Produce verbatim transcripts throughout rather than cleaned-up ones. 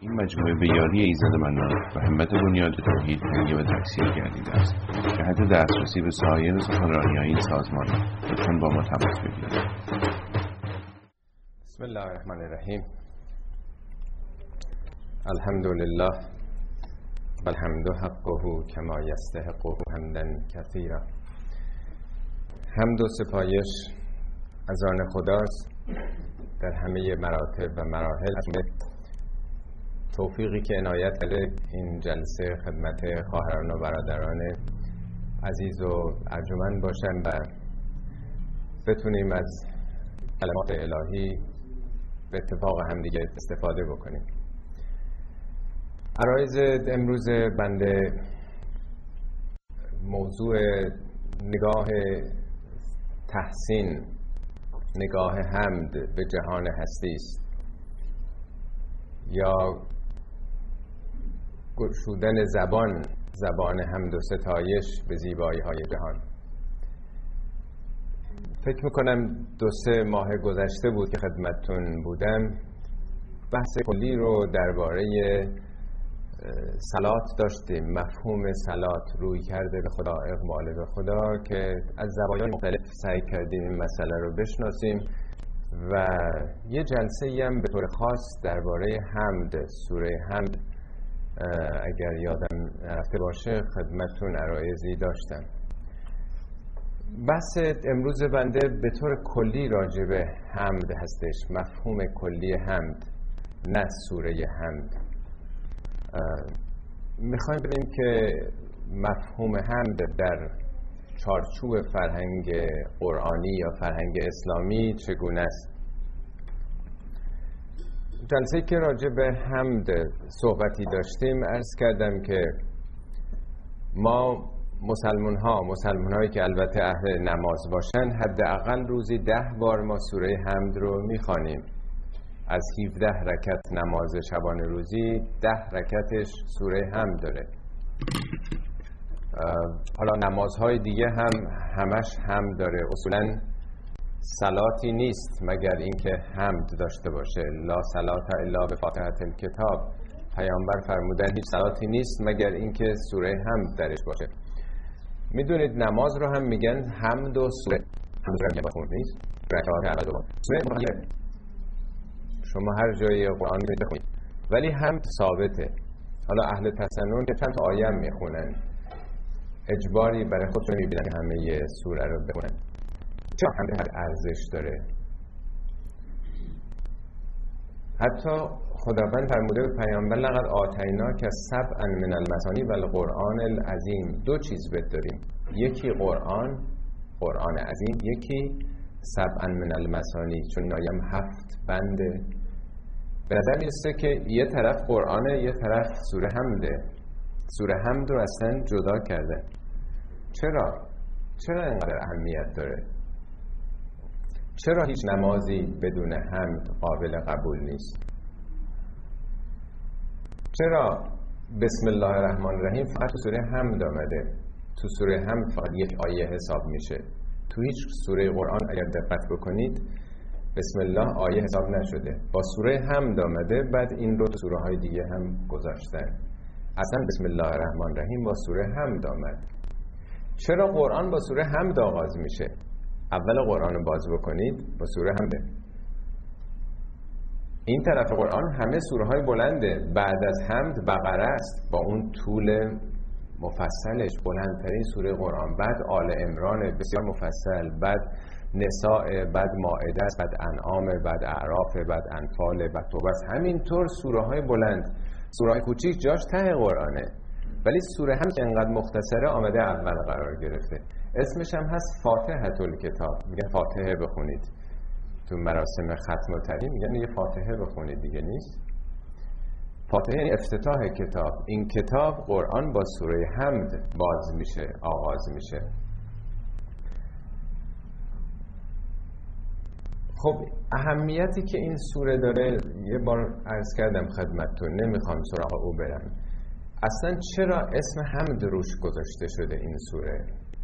این مجموعه به یاری ایزد منان و همت بنیاد توحید تهیه و تکثیر گردیده است. جهت دسترسی به سایر سخنرانی‌های این سازمان لطفاً با ما تماس بگیرید. بسم الله الرحمن الرحیم. الحمدلله والحمد حقه کما یستحقه حمدا کثیرا. حمد و ستایش از آن خداست در همه مراتب و مراحل. توفیقی که عنایت کرده این جلسه خدمت خواهران و برادران عزیز و ارجمند باشن و بتونیم از کلمات الهی به اتفاق همدیگه استفاده بکنیم. عرایض امروز بنده موضوع نگاه تحسین، نگاه حمد به جهان هستی است، یا گشودن زبان زبان حمد و ستایش به زیبایی های جهان. فکر میکنم دو سه ماه گذشته بود که خدمتتون بودم، بحث کلی رو درباره صلات داشتیم، مفهوم صلات، روی کرده به خدا، اقبال به خدا، که از زوایای مختلف سعی کردیم این مسئله رو بشناسیم و یه جلسه هم به طور خاص درباره حمد، سوره حمد اگر یادم رفته باشه خدمتتون عرایضی داشتم. بحث امروز بنده به طور کلی راجع به حمد هستش، مفهوم کلی حمد، نه سوره حمد. میخوایم ببینیم که مفهوم حمد در چارچوب فرهنگ قرآنی یا فرهنگ اسلامی چگونه است. جلسه‌ای که راجع به حمد صحبتی داشتیم عرض کردم که ما مسلمان ها مسلمان هایی که البته اهل نماز باشن حداقل روزی ده بار ما سوره حمد رو میخوانیم. از هفده رکعت نماز شبانه روزی ده رکعتش سوره حمد داره. حالا نمازهای دیگه هم همش حمد داره. اصولا صلاتی نیست مگر اینکه حمد داشته باشه. لا صلات الا بفاتحه الکتاب. پیامبر فرمودن هیچ صلاتی نیست مگر اینکه سوره حمد درش باشه. میدونید نماز رو هم میگن حمد و سوره. حمد رو میگن بخون نیست. رکعات اول و سوره شما هر جای قرآن میتونید بخونید، ولی حمد ثابته. حالا اهل تسنن که چند تا آیه میخونن، اجباری برای خودشون میبینن که همه سوره رو بخونن. چرا حمد هر ارزش داره؟ حتی خداوند فرموده به پیامبر لقد آتیناک سبعا من المثانی و القرآن العظیم. دو چیز بهت داریم، یکی قرآن، قرآن عظیم، یکی سبعا من المثانی، چون این آیه هفت بنده. به نظر میرسه که یه طرف قرآنه یه طرف سوره حمده. سوره حمد رو اصلا جدا کرده. چرا؟ چرا اینقدر اهمیت داره؟ چرا هیچ نمازی بدون حمد قابل قبول نیست؟ چرا بسم الله الرحمن الرحیم فقط تو سوره حمد آمده؟ تو سوره حمد فقط یک آیه حساب میشه. تو هیچ سوره قرآن اگر دقت بکنید بسم الله آیه حساب نشده. با سوره حمد آمده، بعد این رو تو سوره های دیگه هم گذاشتن. اصلا بسم الله الرحمن الرحیم با سوره حمد آمد. چرا قرآن با سوره حمد آغاز میشه؟ اول قرآن رو باز بکنید با سوره حمده. این طرف قرآن همه سوره های بلنده. بعد از حمد بقره است با اون طول مفصلش، بلندترین سوره قرآن. بعد آل عمران بسیار مفصل، بعد نساء، بعد مائده است، بعد انعام، بعد اعراف، بعد انفال، بعد توبه است. همینطور سوره های بلند. سوره های کوچیک جاش ته قرآنه، ولی سوره هم که انقدر مختصره آمده اول قرار گرفته. اسمش هم هست فاتحه الکتاب. میگن فاتحه بخونید. تو مراسم ختم و ترحیم میگن یه فاتحه بخونید، دیگه نیست. فاتحه یعنی افتتاح کتاب. این کتاب قرآن با سوره حمد باز میشه، آغاز میشه. خب اهمیتی که این سوره داره یه بار عرض کردم خدمتتون، نمیخوام سراغ او برم. اصلا چرا اسم حمد روش گذاشته شده این سوره؟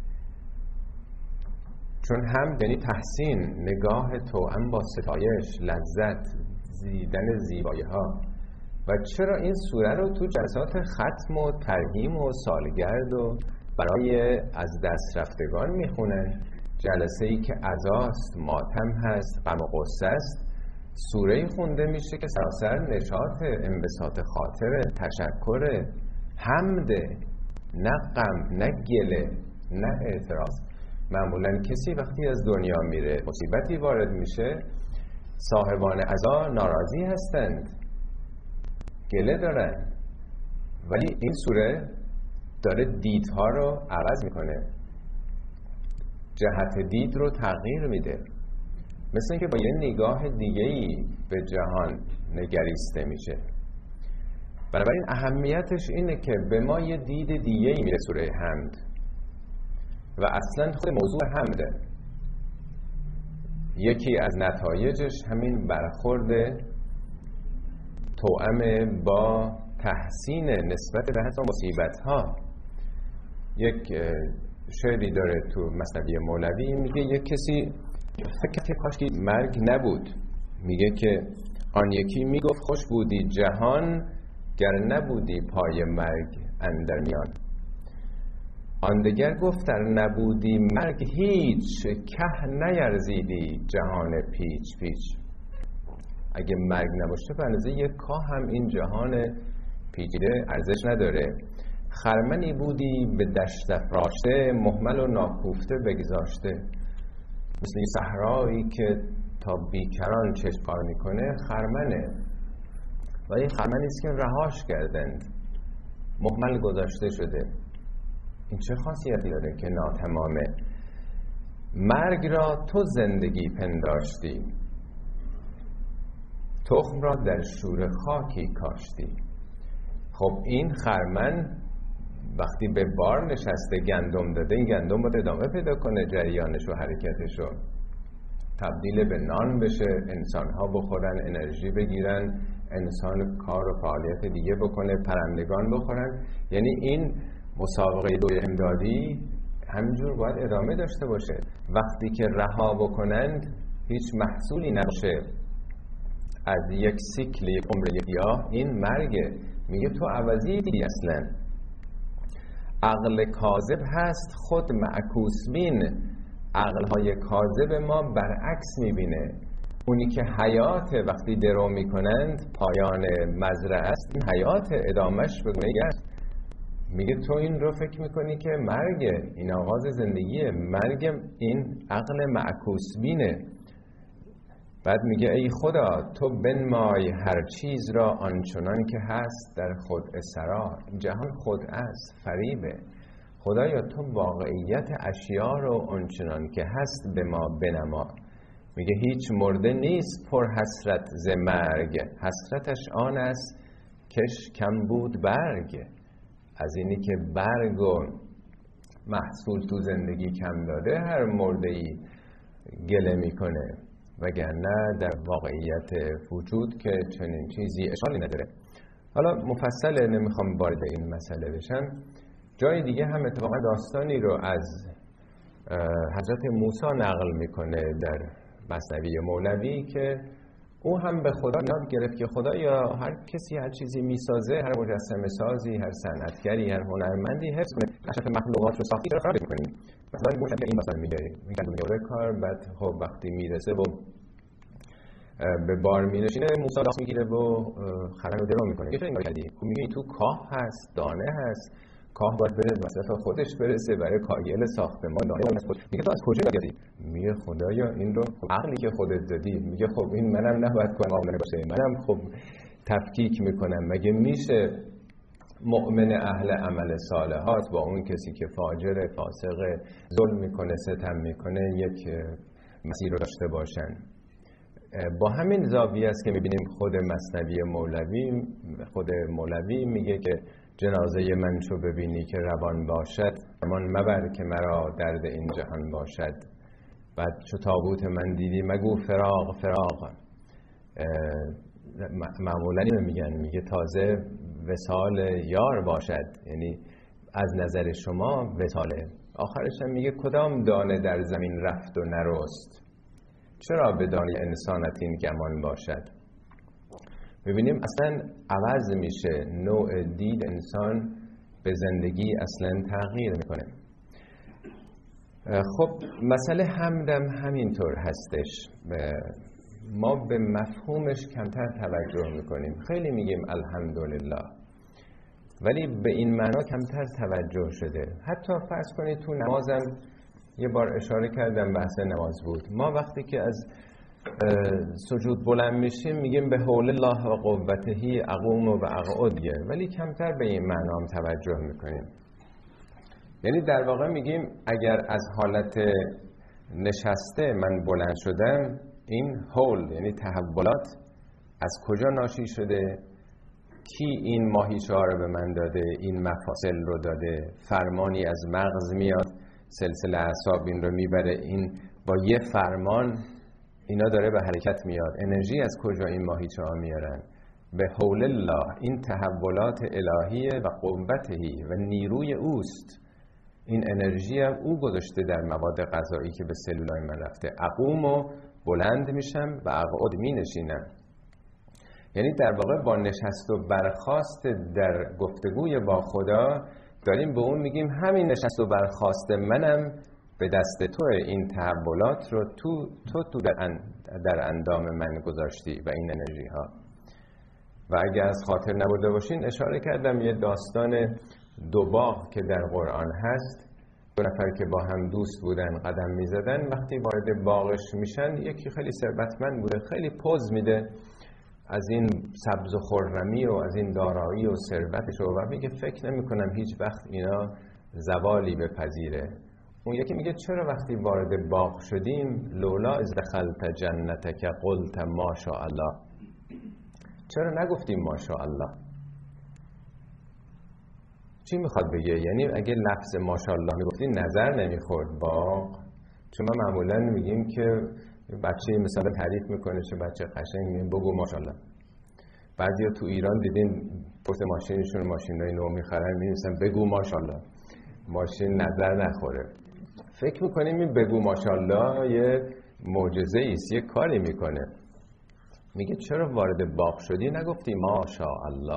چون حمد یعنی تحسین، نگاه توأم با ستایش، لذت، دیدن زیبایی ها. و چرا این سوره رو تو جلسات ختم و ترحیم و سالگرد و برای از دست رفتگان میخونن؟ جلسه ای که عزاست، ماتم هست، غم و غصه است، سوره خونده میشه که سراسر نشاط، انبساط خاطر، تشکر، حمد، نه غم، نه گله، نه اعتراض. معمولا کسی وقتی از دنیا میره مصیبتی وارد میشه، صاحبان عزا ناراضی هستند، گله دارن، ولی این سوره داره دیدها رو عوض میکنه، جهت دید رو تغییر میده، مثل اینکه با یه نگاه دیگه‌ای به جهان نگریسته میشه. بنابراین اهمیتش اینه که به ما یه دید دیگه‌ای میده سوره حمد و اصلا خود موضوع حمده. یکی از نتایجش همین برخورد توأم با تحسین نسبت به حتی مصیبت‌ها. یک شعری داره تو مثنوی مولوی، میگه یک کسی فکر که کاش که مرگ نبود، میگه که آن یکی میگفت خوش بودی جهان گر نبودی پای مرگ اندر میان، آن دگر گفت در نبودی مرگ هیچ که نیرزیدی جهان پیچ پیچ. اگه مرگ نباشه به اندازه یک کاه هم این جهان پیچیده ارزش نداره. خرمنی بودی به دشت افراشته، مهمل و ناکوفته بگذاشته. مثل این صحرایی که تا بیکران چشم کار میکنه خرمنه، ولی خرمنی است که رهاش کردند، مهمل گذاشته شده. این چه خاصیتی داره که ناتمامه؟ مرگ را تو زندگی پنداشتی، تخم را در شور خاکی کاشتی. خب این خرمن وقتی به بار نشسته گندم داده، این گندم باید ادامه پیدا کنه، جریانش و حرکتش رو تبدیل به نان بشه، انسان ها بخورن، انرژی بگیرن، انسان کار و فعالیت دیگه بکنه، پرندگان بخورن. یعنی این مسابقه دوی امدادی همینجور باید ادامه داشته باشه. وقتی که رها بکنند هیچ محصولی نباشه از یک سیکل، یک عمر یک گیاه، این مرگه. میگه تو عوضی دیدی اصلا. عقل کاذب هست خود معکوس بین، عقلهای کاذب ما برعکس میبینه. اونی که حیات وقتی درو میکنند پایان مزرعه است، این حیات ادامش به گونه است. میگه تو این رو فکر میکنی که مرگه، این آغاز زندگیه. مرگ این عقل معکوس بینه. بعد میگه ای خدا تو بنمای هر چیز را آنچنان که هست در خود سرا. جهان خود است، فریبه. خدایا تو واقعیت اشیا رو آنچنان که هست به ما بنما. میگه هیچ مرده نیست پر حسرت ز مرگ، حسرتش آن است کش کم بود برگ. از اینی که برگ و محصول تو زندگی کم داده هر مرده‌ای گله میکنه، وگرنه در واقعیت وجود که چنین چیزی اشکالی نداره. حالا مفصل نمیخوام وارد این مسئله بشم. جای دیگه هم اتفاقا داستانی رو از حضرت موسی نقل میکنه در مثنوی مولوی که او هم به خدا یاد گرفت که خدا یا هر کسی هر چیزی میسازه، هر مجسمه سازی، هر صنعتگری، هر هنرمندی حفظ کنه اشرف مخلوقات رو ساختی، چرا فرار میکنیم؟ مثلا موسی این مثلا میگه میگه دوره کار، بعد خب وقتی میرسه و به بار مینشینه موسی دست میگیره و خرن رو درو میکنه. چرا این کار کردی؟ خب میگه تو کاه هست، دانه هست، کاه باید بره مصرف خودش برسه، برای کاگل ساختمان دانه باید خود. میگه تو از کجا گرفتی؟ میگه خدایا این رو عقلی که خودت دادی. میگه خب این منم نباید کنم عامله باشه، منم خب تفکیک میکنم. مگه میشه مؤمن اهل عمل صالحات با اون کسی که فاجر، فاسق، ظلم میکنه، ستم میکنه یک مسیر رو داشته باشن؟ با همین زاویه است که میبینیم خود مثنوی مولوی خود مولوی میگه که جنازه من چو ببینی که روان باشد، امان مبر که مرا درد این جهان باشد. بعد چو تابوت من دیدی مگو فراق فراق. معمولا اینو میگن، میگه تازه وصال یار باشد، یعنی از نظر شما وصاله. آخرش هم میگه کدام دانه در زمین رفت و نرست، چرا به دانه انسانت این گمان باشد. میبینیم اصلا عوض میشه، نوع دید انسان به زندگی اصلا تغییر میکنه. خب مسئله حمدم همینطور هستش، ما به مفهومش کمتر توجه میکنیم. خیلی میگیم الحمدلله، ولی به این معنا کمتر توجه شده. حتی فرض کنید تو نمازم، یه بار اشاره کردم بحث نماز بود، ما وقتی که از سجود بلند میشیم میگیم به حول الله و قوته اقوم و اقعد، ولی کمتر به این معنا هم توجه میکنیم. یعنی در واقع میگیم اگر از حالت نشسته من بلند شدم، این حول یعنی تحولات از کجا ناشی شده، کی این ماهیچه ها رو به من داده، این مفاصل رو داده، فرمانی از مغز میاد سلسله اعصاب این رو میبره، این با یه فرمان اینا داره به حرکت میاد. انرژی از کجا این ماهیچه ها میارن؟ به حول الله، این تحولات الهیه و قوتهی و نیروی اوست. این انرژی هم او گذاشته در مواد غذایی که به سلولای من رفته. اقوم و بلند میشم و اقعد می نشینم. یعنی در واقع با نشست و برخاست در گفتگوی با خدا داریم به اون میگیم همین نشست و برخاست منم به دست تو، این تحولات رو تو تو, تو در, در اندام من گذاشتی و این انرژی ها. و اگه از خاطر نبوده باشین اشاره کردم یه داستان دو باغ که در قرآن هست. دو نفر که با هم دوست بودن قدم میزدن، وقتی وارد باغش میشن یکی خیلی ثروتمند بوده، خیلی پوز میده از این سبز و خرمی و از این دارایی و ثروتش و میگه فکر نمی کنم هیچ وقت اینا زوالی بپذیره. اون یکی میگه چرا وقتی وارد باغ شدیم لولا از دخلت جنتک قلت ماشاءالله، چرا نگفتیم ماشاءالله؟ چی میخواد بگه؟ یعنی اگه لفظ ماشاءالله میگفتی نظر نمیخورد باغ؟ چون ما معمولا میگیم که بچه مثلا تعریف میکنه چه بچه قشنگ، میگیم بگو ماشاءالله. بعضیا تو ایران دیدین پشت ماشینشون ماشینای نو میخرن می‌نویسن بگو ماشاءالله، ماشین نظر نخوره. فکر میکنیم این بگو ماشاءالله یه معجزه است، یه کاری میکنه. میگه چرا وارد باغ شدی نگفتی ماشاءالله؟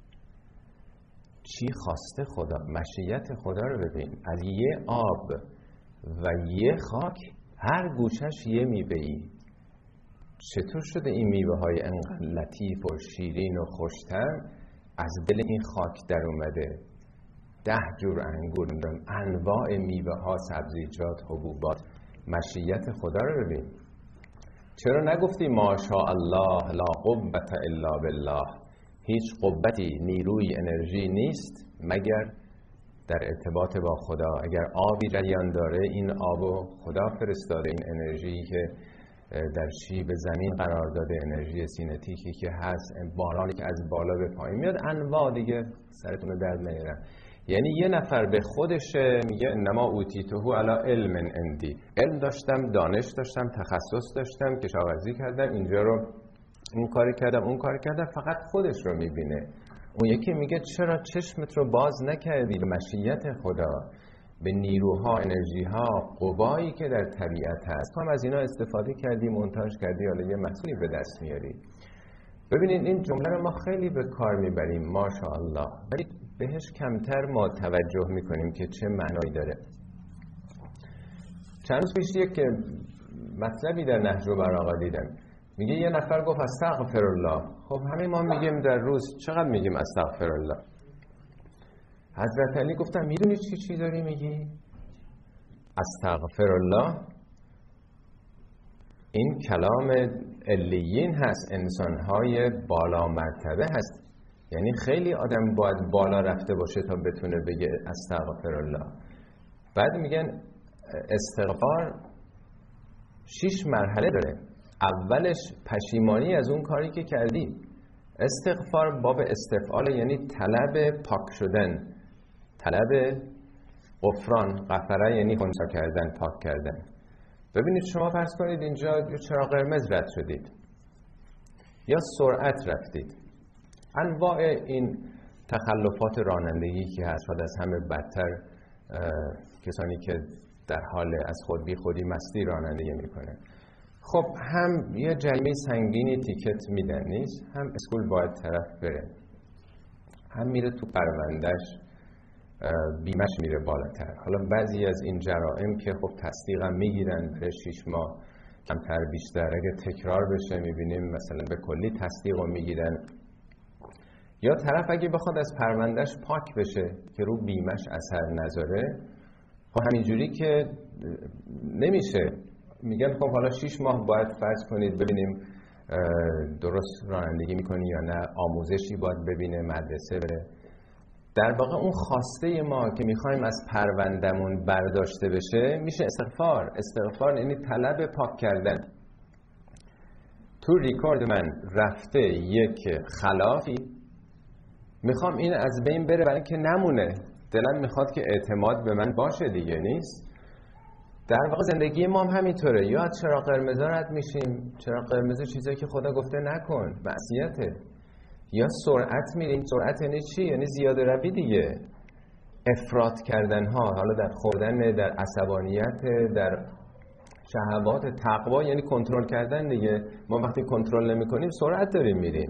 چی خواسته خدا؟ مشیت خدا رو ببین. از یه آب و یه خاک هر گوشش یه میوه‌ای. چطور شده این میوه های انقدر لطیف و شیرین و خوش‌طعم از دل این خاک در اومده؟ ده جور انگور، انواع میوه ها، سبزیجات، حبوبات. مشیت خدا رو ببین. چرا نگفتی ماشاءالله لا قوة الا بالله؟ هیچ قوتی، نیروی، انرژی نیست مگر در ارتباط با خدا. اگر آبی جریان داره این آبو خدا فرستاده، این انرژی که در شیب زمین قرار داده، انرژی سینتیکی که هست، بارانی که از بالا به پایین میاد، انواع دیگه سرتون رو درد نمیارم. یعنی یه نفر به خودش میگه انما اوتیتهو علی علم عندی، علم داشتم، دانش داشتم، تخصص داشتم، کشاورزی کردم، اینجا رو اون کاری کردم، اون کاری کردم، فقط خودش رو میبینه. اون یکی میگه چرا چشمت رو باز نکردی به مشیت خدا، به نیروها، انرژیها، قوایی که در طبیعت هست؟ تو هم از اینا استفاده کردی، مونتاژ کردی، حالا یه محصولی به دست میاری. ببینید این جمله رو ما خیلی به کار میبریم ماشاءالله، ولی بهش کمتر ما توجه میکنیم که چه معنایی داره. چند روز پیش یک مطلبی در نهج البلاغه دیدم، میگه یه نفر گفت استغفر الله. خب همه ما میگیم در روز چقدر میگیم استغفر الله؟ حضرت علی گفتن میدونی چی چی داری میگی؟ استغفر الله این کلام علیین هست، انسانهای بالا مرتبه هست. یعنی خیلی آدم باید بالا رفته باشه تا بتونه بگه استغفر الله. بعد میگن استغفار شش مرحله داره. اولش پشیمانی از اون کاری که کردی. استغفار باب استفعال، یعنی طلب پاک شدن، طلب غفران. غفره یعنی خنثی کردن، پاک کردن. ببینید شما فرض کنید اینجا چراغ قرمز رد شدید یا سرعت رفتید، انواع این تخلفات رانندگی که هست، شاید از همه بدتر کسانی که در حال از خود بی خودی مستی رانندگی میکنه. خب هم یه جریمه سنگینی تیکت میدن نیست، هم اسکول باید طرف بره، هم میره تو پروندهش بیمش میره بالاتر. حالا بعضی از این جرائم که خب تصدیقم میگیرن بره شیش ماه کمتر بیشتر، اگه تکرار بشه میبینیم مثلا به کلی تصدیق رو میگیرن. یا طرف اگه بخواد از پروندهش پاک بشه که رو بیمش اثر نذاره، خب همینجوری که نمیشه. میگن خب حالا شیش ماه باید فرض کنید ببینیم درست رانندگی میکنی یا نه، آموزشی باید ببینه، مدرسه بره. در واقع اون خواسته ما که میخوایم از پروندهمون برداشته بشه میشه استغفار. استغفار یعنی طلب پاک کردن. تو ریکورد من رفته یک خلافی، میخوام این از بین بره برای که نمونه. دلم میخواد که اعتماد به من باشه دیگه، نیست؟ در واقع زندگی ما هم همینطوره. یا چراغ قرمز رد میشیم، چراغ قرمز چیزایی که خدا گفته نکن، معصیته. یا سرعت میریم. سرعت یعنی چی؟ یعنی زیاده روی دیگه، افراط کردن ها، حالا در خوردن، در عصبانیت، در شهوات. تقوا یعنی کنترل کردن دیگه. ما وقتی کنترل نمی کنیم سرعت داریم میریم.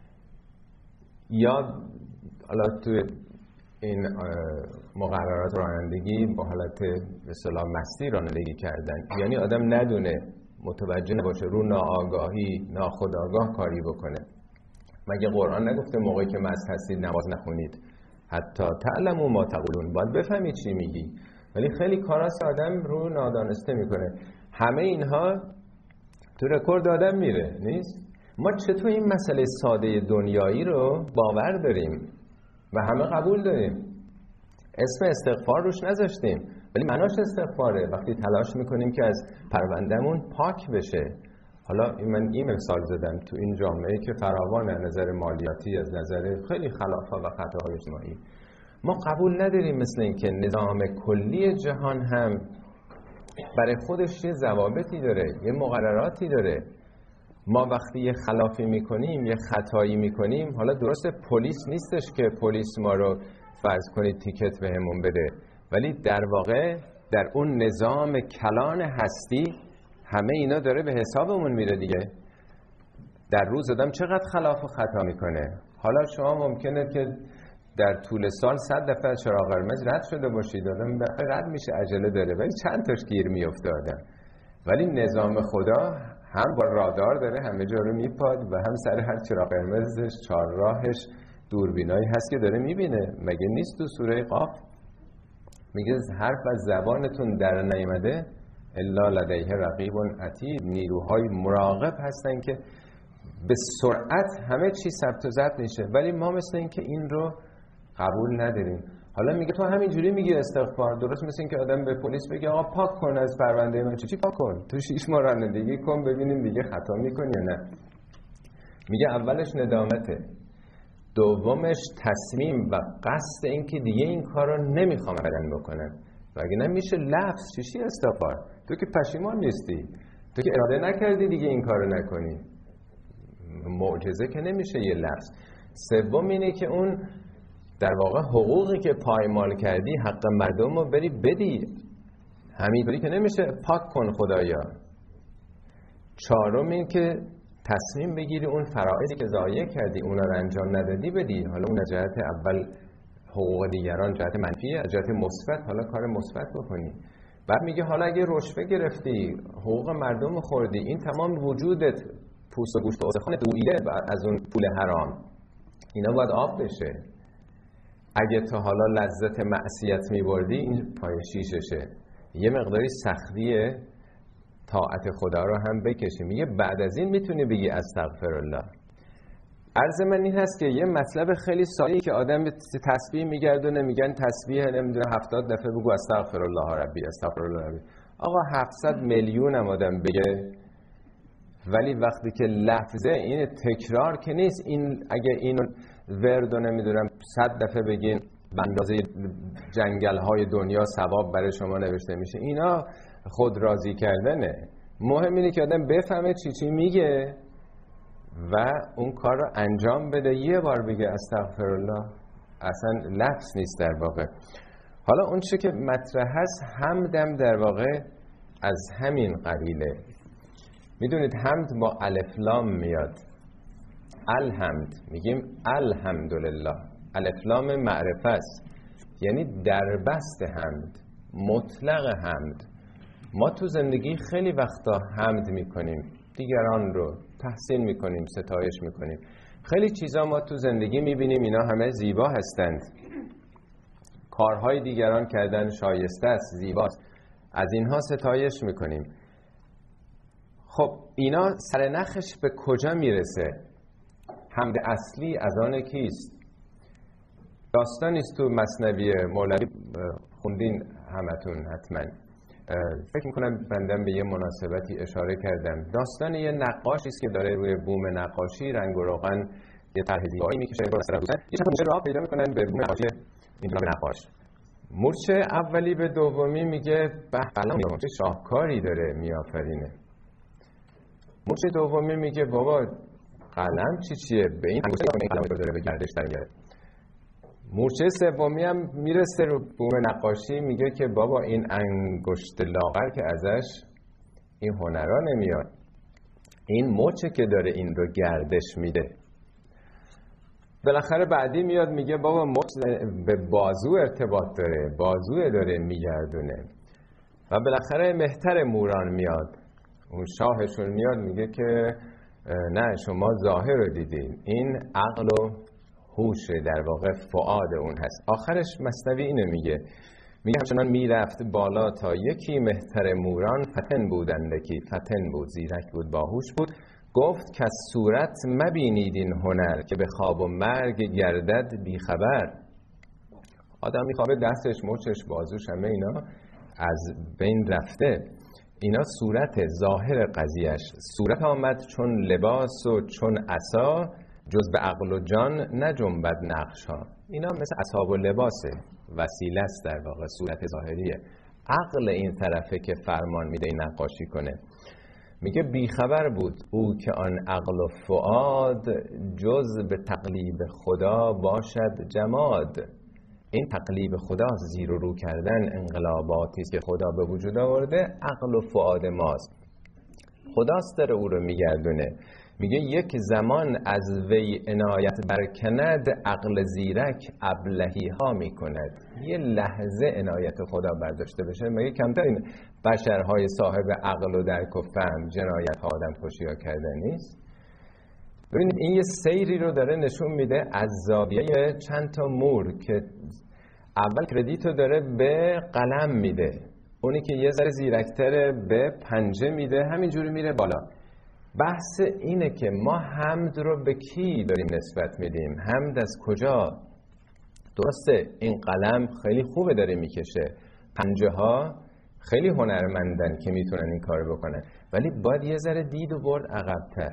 یا حالا تو این مقررات رانندگی با حالت به اصطلاح مستی رانندگی کردن، یعنی آدم ندونه، متوجه نباشه، رو ناآگاهی ناخودآگاه کاری بکنه. مگه قرآن نگفته موقعی که مست هستید نماز نخونید حتی تعلموا ما تقولون؟ باید بفهمید چی میگی. ولی خیلی کاراست آدم رو نادانسته میکنه. همه اینها تو رکورد آدم میره، نیست؟ ما چطور این مسئله ساده دنیایی رو باور داریم و همه قبول داریم؟ اسم استغفار روش نذاشتیم ولی معناش استغفاره. وقتی تلاش میکنیم که از پروندهمون پاک بشه. حالا من این مثال زدم تو این جامعه که فراوان از نظر مالیاتی، از نظر خیلی خلاف‌ها و خطاهای اجتماعی، ما قبول نداریم مثل این که نظام کلی جهان هم برای خودش یه ضوابطی داره، یه مقرراتی داره. ما وقتی یه خلافی میکنیم، یه خطایی میکنیم، حالا درسته پلیس نیستش که پلیس ما رو فرض کنید تیکت بهمون بده، ولی در واقع در اون نظام کلان هستی همه اینا داره به حسابمون میره دیگه. در روز آدم چقدر خلاف و خطا میکنه. حالا شما ممکنه که در طول سال صد دفعه چراغ قرمز رد شده باشید، آدم رد میشه، عجله داره، ولی چند تاش گیر میفته آدم. ولی نظام خدا هم با رادار داره همه جا رو میپاد و هم سر هر چراغ قرمزش چهار راهش دوربینایی هست که داره میبینه. مگه نیست تو سوره قاف میگه حرف از زبانتون در نیامده الا لدیه رقیب عتید، نیروهای مراقب هستن که به سرعت همه چی ثبت و ضبط میشه. ولی ما مثل این که این رو قبول نداریم. حالا میگه تو همینجوری میگی استغفار، درست مثل این که آدم به پلیس بگه آقا پاک کن از پرونده من. چی پاک کن؟ تو شیش ماه رانندگی کن ببینیم دیگه خطا میکنی یا نه. میگه اولش ندامته، دومش تصمیم و قصد این که دیگه این کار رو نمیخوام بدن بکنم. و اگه نمیشه لفظ چیشی استغفار. تو که پشیمان نیستی، تو که اراده نکردی دیگه این کار رو نکنی. معجزه که نمیشه یه لفظ. سوم اینه که اون در واقع حقوقی که پایمال کردی، حق مردم رو بری بدی. همینطوری که نمیشه پاک کن خدایا. چهارم این که تصمیم بگیری اون فرائضی که ضایع کردی اونا رو انجام ندادی بدی. حالا اون از جهت اول حقوق دیگران جهت منفیه، از جهت مثبت حالا کار مثبت بکنی. بعد میگه حالا اگه رشوه گرفتی، حقوق مردم رو خوردی، این تمام وجودت پوست و گوشت و استخوان دویده از اون پول حرام، اینا باید آب بشه. اگه تا حالا لذت معصیت میبردی، این پای شیششه. یه مقداری سختی طاعت خدا رو هم بکشی. میگه بعد از این میتونی بگی استغفرالله. عرض من این هست که یه مطلب خیلی ساده‌ای که آدم تسبیح میگردونه، میگن تسبیح نمیدونه هفتاد دفعه بگو استغفرالله ربی استغفرالله ربی. آقا هفتصد میلیون هم آدم بگه، ولی وقتی که لفظه این تکرار که نیست. این اگه اینو ورد و نمیدونم صد دفعه بگین به اندازه جنگل های دنیا ثواب برای شما نوشته میشه، اینا خود راضی کردنه. مهم اینه که آدم بفهمه چی چی میگه و اون کار رو انجام بده. یه بار بگه استغفرالله اصلا لفظ نیست در واقع. حالا اون چه که مطرح هست همدم در واقع از همین قبیله. میدونید حمد با الف لام میاد. الحمد میگیم الحمدلله، الف لام معرفه است، یعنی در بست حمد، مطلق حمد. ما تو زندگی خیلی وقتا حمد میکنیم، دیگران رو تحسین میکنیم، ستایش میکنیم. خیلی چیزا ما تو زندگی میبینیم اینا همه زیبا هستند، کارهای دیگران کردن شایسته است، زیباست، از اینها ستایش میکنیم. خب اینا سرنخش به کجا میرسه؟ حمد اصلی از آن کیست؟ داستانی است تو مثنوی مولوی، خوندین همتون حتما. فکر میکنم بندم به یه مناسبتی اشاره کردم. داستان یه نقاشی است که داره روی بوم نقاشی رنگ و روغن یه طرح زیبایی میکشه، رو سر روزن یه چند راه پیدا میکنن به بوم نقاشی این جناب نقاش. مورچه اولی به دومی میگه به قلم چه شاهکاری داره میآفرینه. مورچه دومی میگه بابا قلم چی چیه، به این انگشت این قلم رو داره به گردش در میاره. مورچه سومی هم میرسه رو بوم نقاشی میگه که بابا این انگشت لاغر که ازش این هنرا نمیاد، این مورچه که داره این رو گردش میده. بالاخره بعدی میاد میگه بابا مورچه به بازو ارتباط داره، بازو داره میگردونه. و بالاخره مهتر موران میاد، اون شاهشون میاد میگه که نه شما ظاهر رو دیدین، این عقل و هوش در واقع فؤاد اون هست. آخرش مثنوی اینو میگه، میگه همچنان میرفت بالا تا یکی مهتر موران، فتن بود اندکی، فتن بود زیرک بود باهوش بود، گفت که صورت مبینید این هنر، که به خواب و مرگ گردد بیخبر. آدم میخوابه دستش مچش بازوش همه اینا از بین رفته. اینا صورت ظاهر قضیهش، صورت آمد چون لباس و چون عصا، جز به عقل و جان نجنبد نقش ها. اینا مثل عصا و لباسه، وسیله است در واقع، صورت ظاهریه. عقل این طرفه که فرمان میده این نقاشی کنه. میگه بیخبر بود او که آن عقل و فؤاد، جز به تقلیب خدا باشد جماد. این تقلیب خدا، زیر و رو کردن، انقلاباتی که خدا به وجود آورده، عقل و فؤاد ماست. خداست داره او رو میگردونه. میگه یک زمان از وی عنایت برکند، عقل زیرک ابلهی ها میکند. یه لحظه عنایت خدا برداشته بشه، میگه کمتر این بشرهای صاحب عقل و درک و فهم جنایت ها آدم کشی ها کردن نیست. ببینید این یه سیری رو داره نشون میده از زاویه چند تا مور که اول کردیتو داره به قلم میده، اونی که یه ذره زیرکتره به پنجه میده، همینجوری میره بالا. بحث اینه که ما حمد رو به کی داریم نسبت میدیم، حمد از کجا؟ درسته این قلم خیلی خوبه داره میکشه، پنجه ها خیلی هنرمندن که میتونن این کار بکنن، ولی باید یه ذره دید و برد عقب‌تر.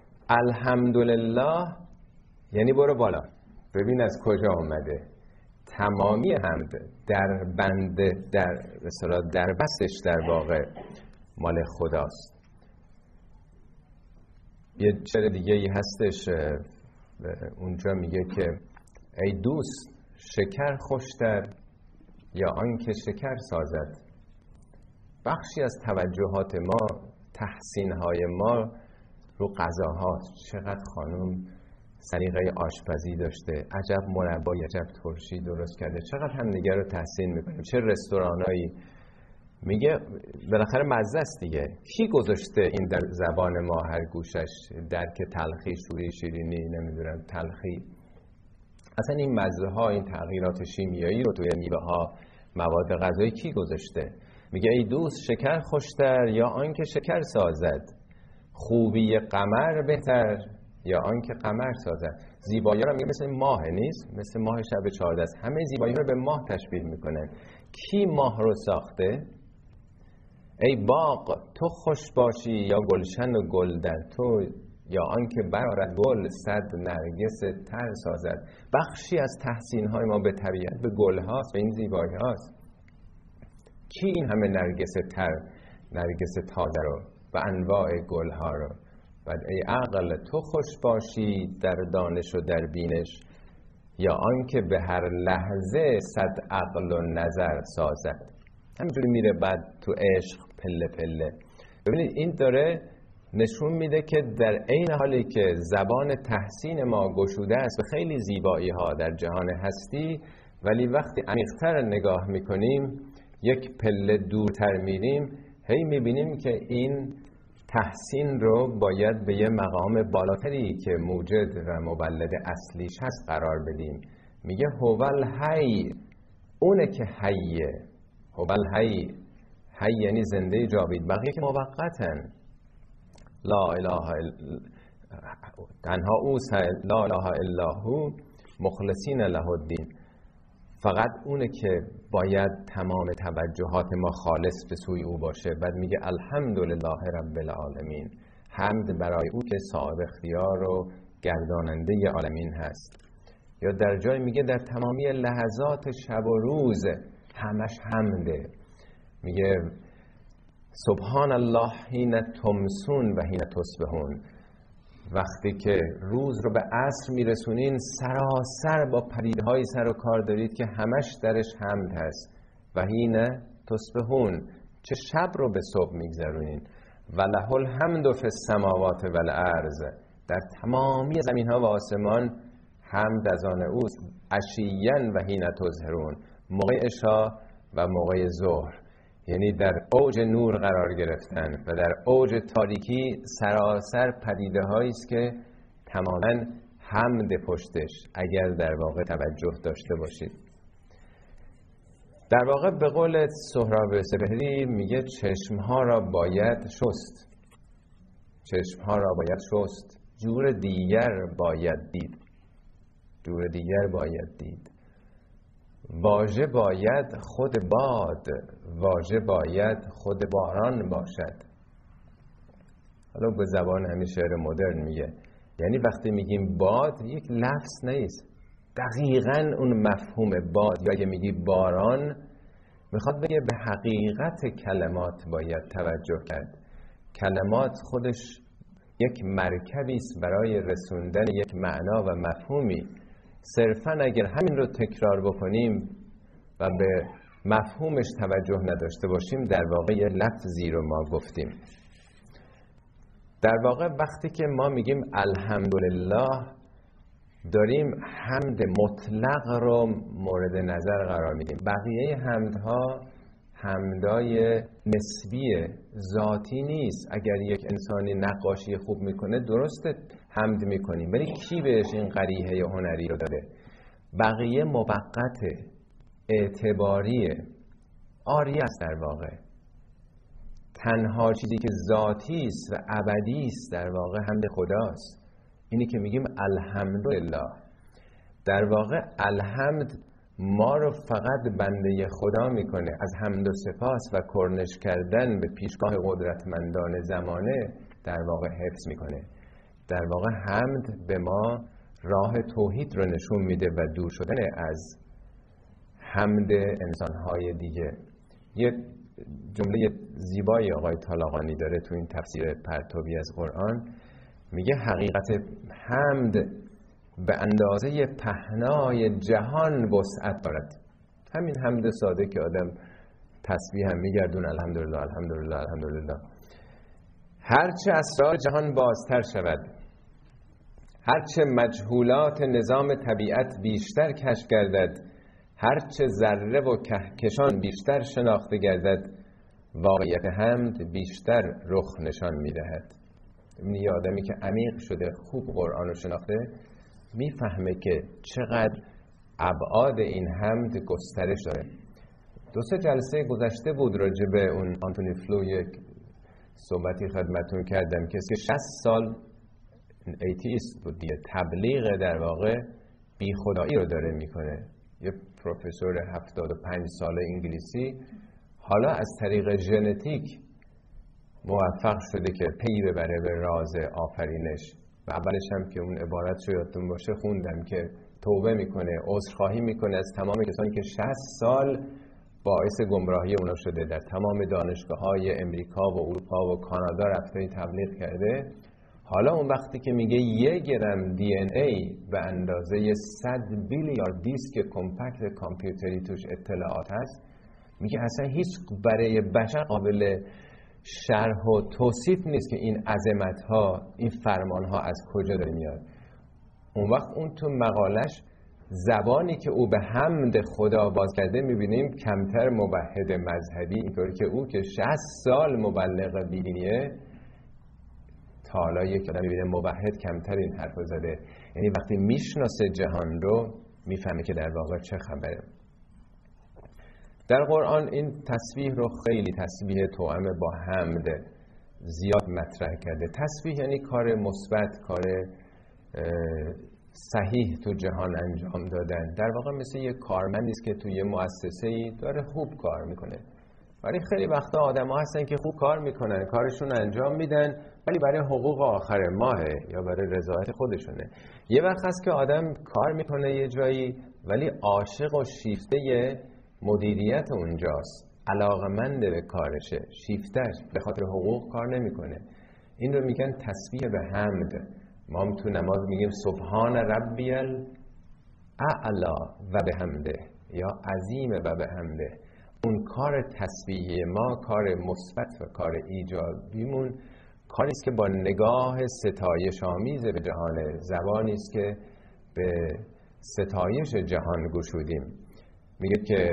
الحمدلله یعنی برو بالا، ببین از کجا آمده. تمامی حمد در بند در مثلا در بستش در واقع مال خداست. یه شعر دیگه ای هستش اونجا میگه که ای دوست شکر خوشتر یا آن که شکر سازد. بخشی از توجهات ما، تحسینهای ما رو غذاهاست. چقدر خانم سلیقه آشپزی داشته، عجب مربای، عجب ترشی درست کرده، چقدر هم دیگه رو تحسین میکنیم، چه رستورانایی. میگه بالاخره مزه است دیگه. کی گذاشته این در زبان ما هر گوشش درک تلخی، شوری، شیرینی، نمیدونم تلخی؟ اصلا این مزه ها، این تغییرات شیمیایی رو توی میوه ها، مواد غذایی کی گذاشته؟ میگه ای دوست شکر خوشتر یا آن که شکر سازد. خوبی قمر بهتر یا آن که قمر سازد. زیبایی رو میگه مثل ماه نیست، مثل ماه شب چهارده است. همه زیبایی رو به ماه تشبیه میکنن. کی ماه رو ساخته؟ ای باغ تو خوش باشی یا گلشن و گل در تو، یا آن که برآرد گل صد نرگس تر سازد. بخشی از تحسین های ما به طبیعت به گل هاست، به این زیبایی هاست. کی این همه نرگس تر، نرگس تازه رو و انواع گل ها رو؟ بعد ای عقل تو خوش باشی در دانش و در بینش، یا آن که به هر لحظه صد عقل و نظر سازد. همینجوری میره بعد تو عشق پله پله. ببینید این داره نشون میده که در عین حالی که زبان تحسین ما گشوده است به خیلی زیبایی ها در جهان هستی، ولی وقتی عمیق‌تر نگاه میکنیم، یک پله دورتر میریم، هی میبینیم که این تحسین رو باید به یه مقام بالاتری که موجد و مولد اصلیش هست قرار بدیم. میگه هوال حی، اونه که حیه. هوال حی، حی یعنی زنده جاوید، بقیه که موقتن. لا اله الا تنها اوست، لا اله الا هو مخلصین له الدین. فقط اونه که باید تمام توجهات ما خالص به سوی او باشه. بعد میگه الحمدلله رب العالمین، حمد برای او که صاحب اختیار و گرداننده عالمین هست. یا در جای میگه در تمامی لحظات شب و روز همش حمده. میگه سبحان الله حین تمسون و حین تصبحون، وقتی که روز رو به عصر میرسونین سراسر با پدیده‌های سر و کار دارید که همش درش حمد هست. و حین تصبحون، چه شب رو به صبح میگذرونین. و له الحمد فی السماوات و الارض، در تمامی زمین ها و آسمان حمد از آن اوست. عشیاً و حین تظهرون، موقع عشا و موقع ظهر، یعنی در اوج نور قرار گرفتن و در اوج تاریکی سراسر پدیده هایی است که تماما حمد پشتش، اگر در واقع توجه داشته باشید. در واقع به قول سهراب سپهری میگه چشمها را باید شست، چشمها را باید شست، جور دیگر باید دید، جور دیگر باید دید. واژه باید خود باد، واژه باید خود باران باشد. حالا به زبان همین شعر مدرن میگه، یعنی وقتی میگیم باد یک لفظ نیست، دقیقاً اون مفهوم باد، یا اگه میگی باران میخواد بگه به حقیقت کلمات باید توجه کرد. کلمات خودش یک مرکبی است برای رسوندن یک معنا و مفهومی. صرفاً اگر همین رو تکرار بکنیم و به مفهومش توجه نداشته باشیم، در واقع یه لفظی رو ما گفتیم. در واقع وقتی که ما میگیم الحمدلله، داریم حمد مطلق رو مورد نظر قرار میدیم. بقیه حمدها حمدای نسبی ذاتی نیست. اگر یک انسانی نقاشی خوب میکنه درسته حمد میکنیم، ولی کی بهش این قریحه هنری رو داده؟ بقیه موقته، اعتباریه، عاری است. در واقع تنها چیزی که ذاتی است و ابدی است در واقع حمد خداست. اینی که میگیم الحمدلله. در واقع الحمد ما رو فقط بنده خدا میکنه. از حمد و سپاس و کرنش کردن به پیشگاه قدرتمندان زمانه در واقع حفظ میکنه. در واقع حمد به ما راه توحید رو نشون میده و دور شدن از حمد انسانهای دیگه. یه جمله زیبایی آقای طالقانی داره تو این تفسیر پرتوی از قرآن، میگه حقیقت حمد به اندازه پهنای جهان وسعت دارد. همین حمد ساده که آدم تسبیح هم میگردون الحمدلله الحمدلله الحمدلله. هرچه اسرار جهان بازتر شود، هرچه مجهولات نظام طبیعت بیشتر کشف گردد، هرچه ذره و کهکشان بیشتر شناخته گردد، واقعیت حمد بیشتر رخ نشان میدهد. یه آدمی که عمیق شده، خوب قرآن رو شناخته، میفهمه که چقدر ابعاد این حمد گسترش داره. دو سه جلسه گذشته بود راجع به اون آنتونی فلو یک صحبتی خدمتون کردم که شصت سال ایتیست بود دیگه، تبلیغ در واقع بی خدایی رو داره میکنه. یه پروفسور هفتاد و پنج ساله انگلیسی حالا از طریق ژنتیک موفق شده که پی ببره به راز آفرینش. و اولش هم که اون عبارت رو یادتون باشه خوندم که توبه میکنه، عذرخواهی میکنه از تمام کسانی که شصت سال باعث گمراهی اونا شده. در تمام دانشگاه‌های امریکا و اروپا و کانادا رفته این تبلیغ کرده. حالا اون وقتی که میگه یک گرم دی ان ای به اندازه صد بیلیارد دیسک کمپکت کامپیوتری توش اطلاعات هست، میگه اصلا هیچ برای بشر قابل شرح و توصیف نیست که این عظمت ها، این فرمان ها از کجا داره میاد. اون وقت اون تو مقالش زبانی که او به حمد خدا باز کرده میبینیم کمتر مبهد مذهبی، اینطوری که او که شصت سال مبلغ بیدینیه تا حالا یک آدم میبینه مبهد کمتر این حرف زده. یعنی وقتی میشناسه جهان رو میفهمه که در واقع چه خبره. در قرآن این تسبیح رو خیلی تسبیح توأم با حمد زیاد مطرح کرده. تسبیح یعنی کار مثبت، کار صحیح تو جهان انجام دادن. در واقع مثل یک کارمندی است که توی یه مؤسسه‌ای داره خوب کار میکنه. ولی خیلی وقتا آدم‌ها هستن که خوب کار میکنن، کارشون انجام میدن، ولی برای حقوق آخر ماهه یا برای رضایت خودشونه. یه وقت هست که آدم کار میکنه یه جایی ولی عاشق و شیفته مدیریت اونجاست، علاقمند به کارشه، شیفتش به خاطر حقوق کار نمیکنه. این رو میگن تسبیح به حمد. ما هم تو نماز میگیم سبحان ربی الاعلی و به حمده یا عظیم و به حمده. اون کار تسبیحی ما، کار مثبت و کار ایجابیمون، کاری است که با نگاه ستایش آمیز به جهان، زبانی است که به ستایش جهان گشودیم. میگه که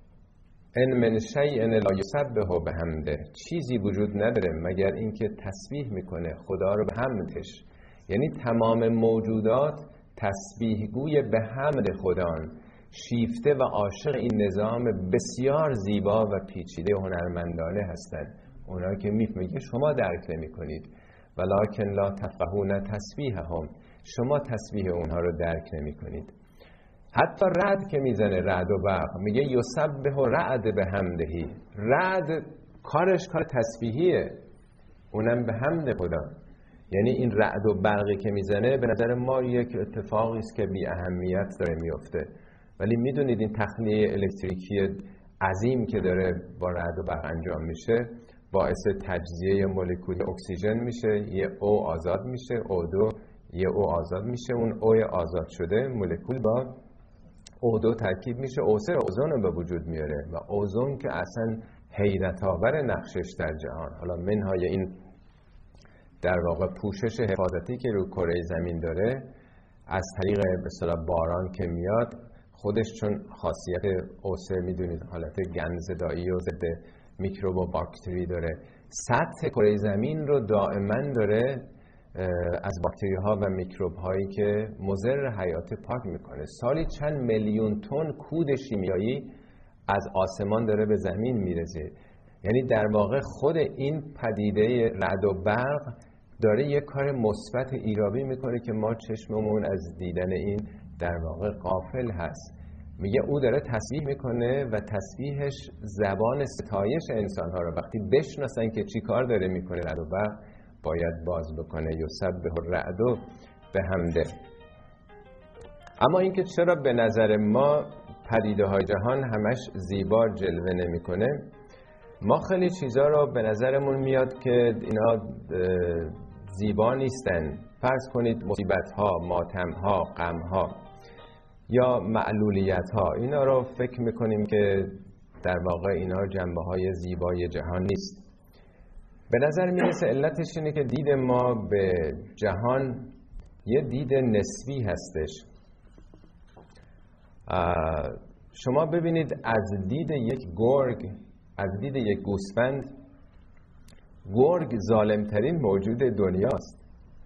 ان من شیء لا یسبح بحمده، چیزی وجود نداره مگر اینکه تسبیح میکنه خدا رو به حمدش. یعنی تمام موجودات تسبیح گوی به حمد خدان، شیفته و عاشق این نظام بسیار زیبا و پیچیده و هنرمندانه هستند. اونا که میگه شما درک نمی کنید، ولکن لا تفقهون تسبیحهم، شما تسبیح اونها رو درک نمی کنید. حتی رعد که میزنه، رعد و برق، میگه یسبح رعد به حمدهی. رعد کارش کار تسبیحیه، اونم به حمد خدا. یعنی این رعد و برقی که میزنه به نظر ما یک اتفاقی است که بی اهمیت داره میفته، ولی میدونید این تخلیه الکتریکی عظیم که داره با رعد و برق انجام میشه باعث تجزیه مولکول اکسیژن میشه، یه او آزاد میشه، او دو یه او آزاد میشه، اون او آزاد شده مولکول با او دو ترکیب میشه، او سه اوزون رو به وجود میاره و اوزون که اصلا حیرت آور نقشش در جهان. حالا منهای این در واقع پوشش حفاظتی که رو کره زمین داره از طریق به اصطلاح باران که میاد، خودش چون خاصیت او سه میدونید حالت گندزدایی و ضد میکروب و باکتری داره، سطح کره زمین رو دائما داره از باکتری ها و میکروب هایی که مضر حیات پاک میکنه. سالی چند میلیون تن کود شیمیایی از آسمان داره به زمین میرسه. یعنی در واقع خود این پدیده رعد و برق داره یک کار مثبت ایجابی میکنه که ما چشممون از دیدن این در واقع غافل هست. میگه او داره تسبیح میکنه و تسبیحش زبان ستایش انسان ها رو وقتی بشناسن که چی کار داره میکنه رعد و برق باید باز بکنه. یسبح الرعد به حمده. اما اینکه چرا به نظر ما پدیده های جهان همش زیبا جلوه نمیکنه، ما خیلی چیزا رو به نظرمون میاد که اینا زیبا نیستن. فرض کنید مصیبت ها، ماتم ها، غم ها یا معلولیت ها، اینا رو فکر میکنیم که در واقع اینا جنبه های زیبای جهان نیست. به نظر میرسه علتش اینه که دید ما به جهان یه دید نسبی هستش. شما ببینید از دید یک گرگ، از دید یک گوسفند، گرگ ظالمترین موجود دنیاست.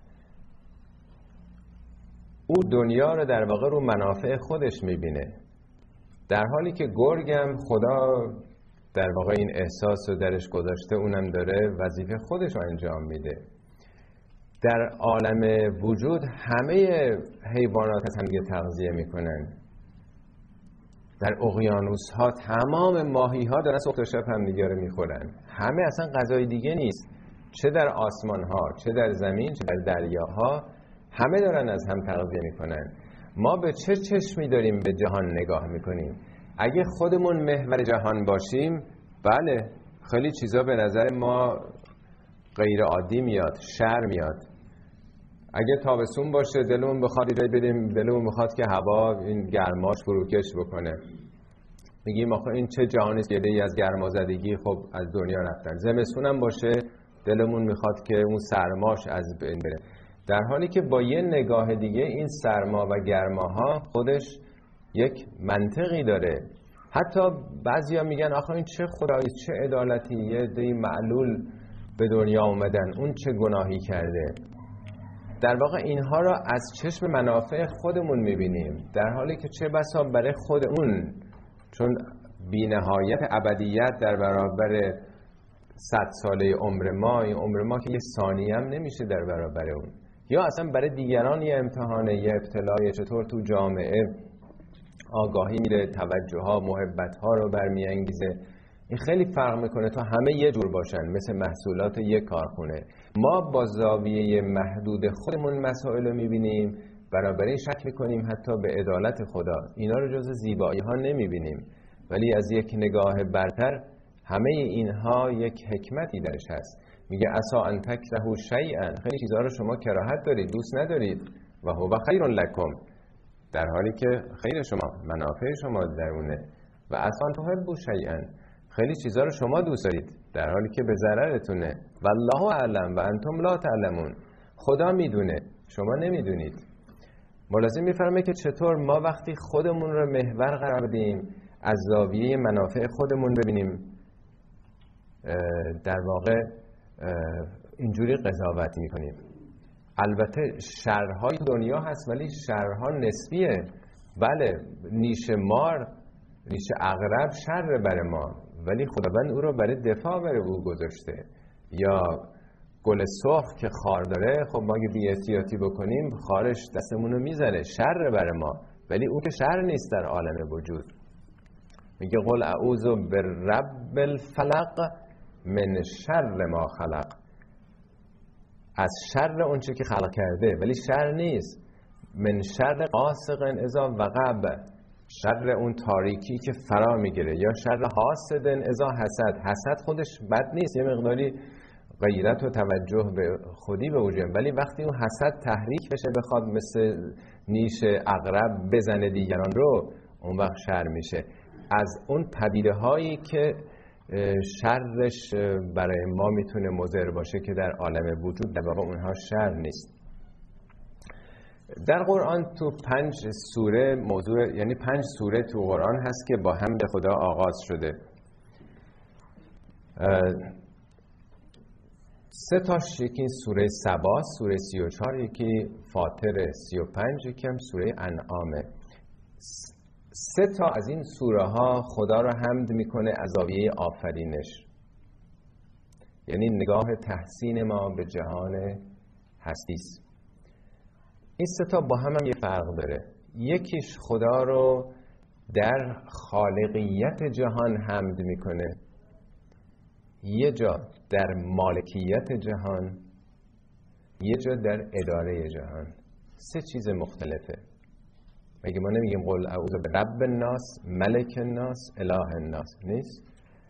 او دنیا رو در واقع رو منافع خودش میبینه، در حالی که گرگ هم خدا در واقع این احساس رو درش گذاشته، اونم داره وظیفه خودش رو انجام میده. در عالم وجود همه حیوانات از هم دیگه تغذیه میکنن. در اقیانوس ها تمام ماهی ها دارن صبح تا شب هم دیگه رو میخورن. همه اصلا غذای دیگه نیست، چه در آسمان ها، چه در زمین، چه در دریاها، همه دارن از هم تغذیه میکنن. ما به چه چشمی داریم به جهان نگاه میکنیم؟ اگه خودمون محور جهان باشیم، بله خیلی چیزا به نظر ما غیر عادی میاد، شر میاد. اگه تابستون باشه دلمون بخواد ایده بدیم، دلمون بخواد که هوا این گرماش فروکش بکنه. میگیم آخه این چه جهانی است، گله‌ای از گرمازدگی خب از دنیا رفتن. زمستون هم باشه دلمون میخواد که اون سرماش از بین بره، در حالی که با یه نگاه دیگه این سرما و گرماها خودش یک منطقی داره. حتی بعضیا میگن آخه این چه خدایی، چه عدالتی، یه عده‌ای معلول به دنیا اومدن، اون چه گناهی کرده. در واقع اینها را از چشم منافع خودمون میبینیم، در حالی که چه بسا برای خودمون، چون بی‌نهایت ابدیت در برابر صد ساله عمر ما، این عمر ما که یه ثانیه هم نمیشه در برابر اون. یا اصلا برای دیگران یه امتحانه، یه ابتلای، چطور تو جامعه آگاهی میده، توجه ها، محبت ها رو برمیانگیزه. این خیلی فرق میکنه تا همه یه جور باشن، مثل محصولات یک کارخونه. ما با زاویه محدود خودمون مسائل رو میبینیم، برابری شک میکنیم حتی به عدالت خدا. اینا رو جز زیبایی ها نمیبینیم، ولی از یک نگاه برتر همه اینها یک حکمتی درش هست. میگه عسا ان تکرهوا شیئا، خیلی چیزها رو شما کراهت دارید، دوست ندارید، و هو خیر لکم، در حالی که خیر شما، منافع شما درونه. و عسا ان تحبوا شیئا، خیلی چیزها رو شما دوست دارید در حالی که به ضررتونه. والله اعلم و انتم لا تعلمون، خدا میدونه شما نمیدونید. ملاحظه میفرمه که چطور ما وقتی خودمون رو محور قرار بدیم، از زاویه منافع خودمون ببینیم، در واقع اینجوری قضاوت میکنیم. البته شرهای دنیا هست ولی شرها نسبیه. بله، نیش مار، نیش عقرب شر بر ما، ولی خداوند او رو برای دفاع بر او گذاشته. یا گل سرخ که خار داره، خب ما اگه بی احتیاطی بکنیم خارش دستمون رو میزنه، شر بر ما، ولی او که شر نیست در عالم وجود. میگه قل اعوذ برب الفلق من شر ما خلق، از شر اون چه که خلق کرده، ولی شر نیست. من شر غاسق اذا وقب، شر اون تاریکی که فرا میگیره، یا شر حاسد اذا حسد. حسد خودش بد نیست، یه مقداری غیرت و توجه به خودی به وجود، ولی وقتی اون حسد تحریک بشه بخواد مثل نیش عقرب بزنه دیگران رو، اون وقت شر میشه. از اون پدیده هایی که شرش برای ما میتونه مضر باشه که در عالم وجود، در واقع اونها شر نیست. در قرآن تو پنج سوره موضوع، یعنی پنج سوره تو قرآن هست که با حمد خدا آغاز شده. سه تاش، یکی سوره سبا سوره سی و چهار، یکی فاطر سی و پنج، یکی هم سوره انعامه. سه تا از این سوره ها خدا را حمد میکنه از زاویه آفرینش، یعنی نگاه تحسین ما به جهان هستی است. این سه تا با هم هم یه فرق داره. یکیش خدا رو در خالقیت جهان حمد میکنه، یه جا در مالکیت جهان، یه جا در اداره جهان. سه چیز مختلفه. مگه ما نمیگیم قل اعوذ برب الناس، ملک الناس، اله الناس؟ نیست.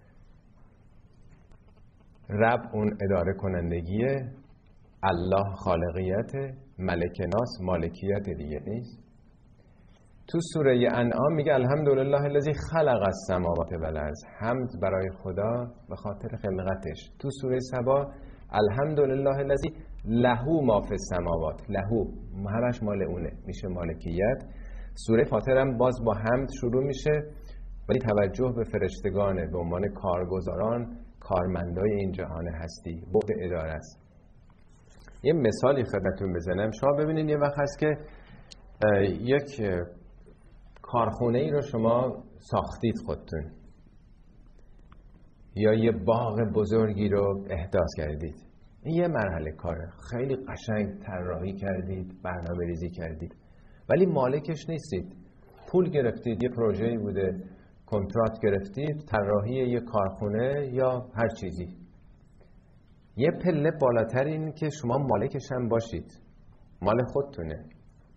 رب اون اداره کنندگیه، الله خالقیت، ملک ناس مالکیت دیگه نیست. تو سوره انعام میگه الحمدلله الذی خلق السماوات والارض، حمد برای خدا به خاطر خلقتش. تو سوره سبا الحمدلله الذی له ما فی السماوات، له همش مال اونه، میشه مالکیت. سوره فاطر هم باز با حمد شروع میشه، ولی توجه به فرشتگانه به عنوان کارگزاران، کارمندای این جهان هستی، بعد اداره است. یه مثالی خدمتتون بزنم. شما ببینید یه وقت هست که یک کارخونه ای رو شما ساختید خودتون، یا یه باغ بزرگی رو احداث کردید. این یه مرحله کاره، خیلی قشنگ طراحی کردید، برنامه ریزی کردید، ولی مالکش نیستید. پول گرفتید، یه پروژه‌ای بوده، کنترات گرفتید، طراحی یه کارخونه یا هر چیزی. یه پله بالاتر این که شما مالکش هم باشید، مال خودتونه.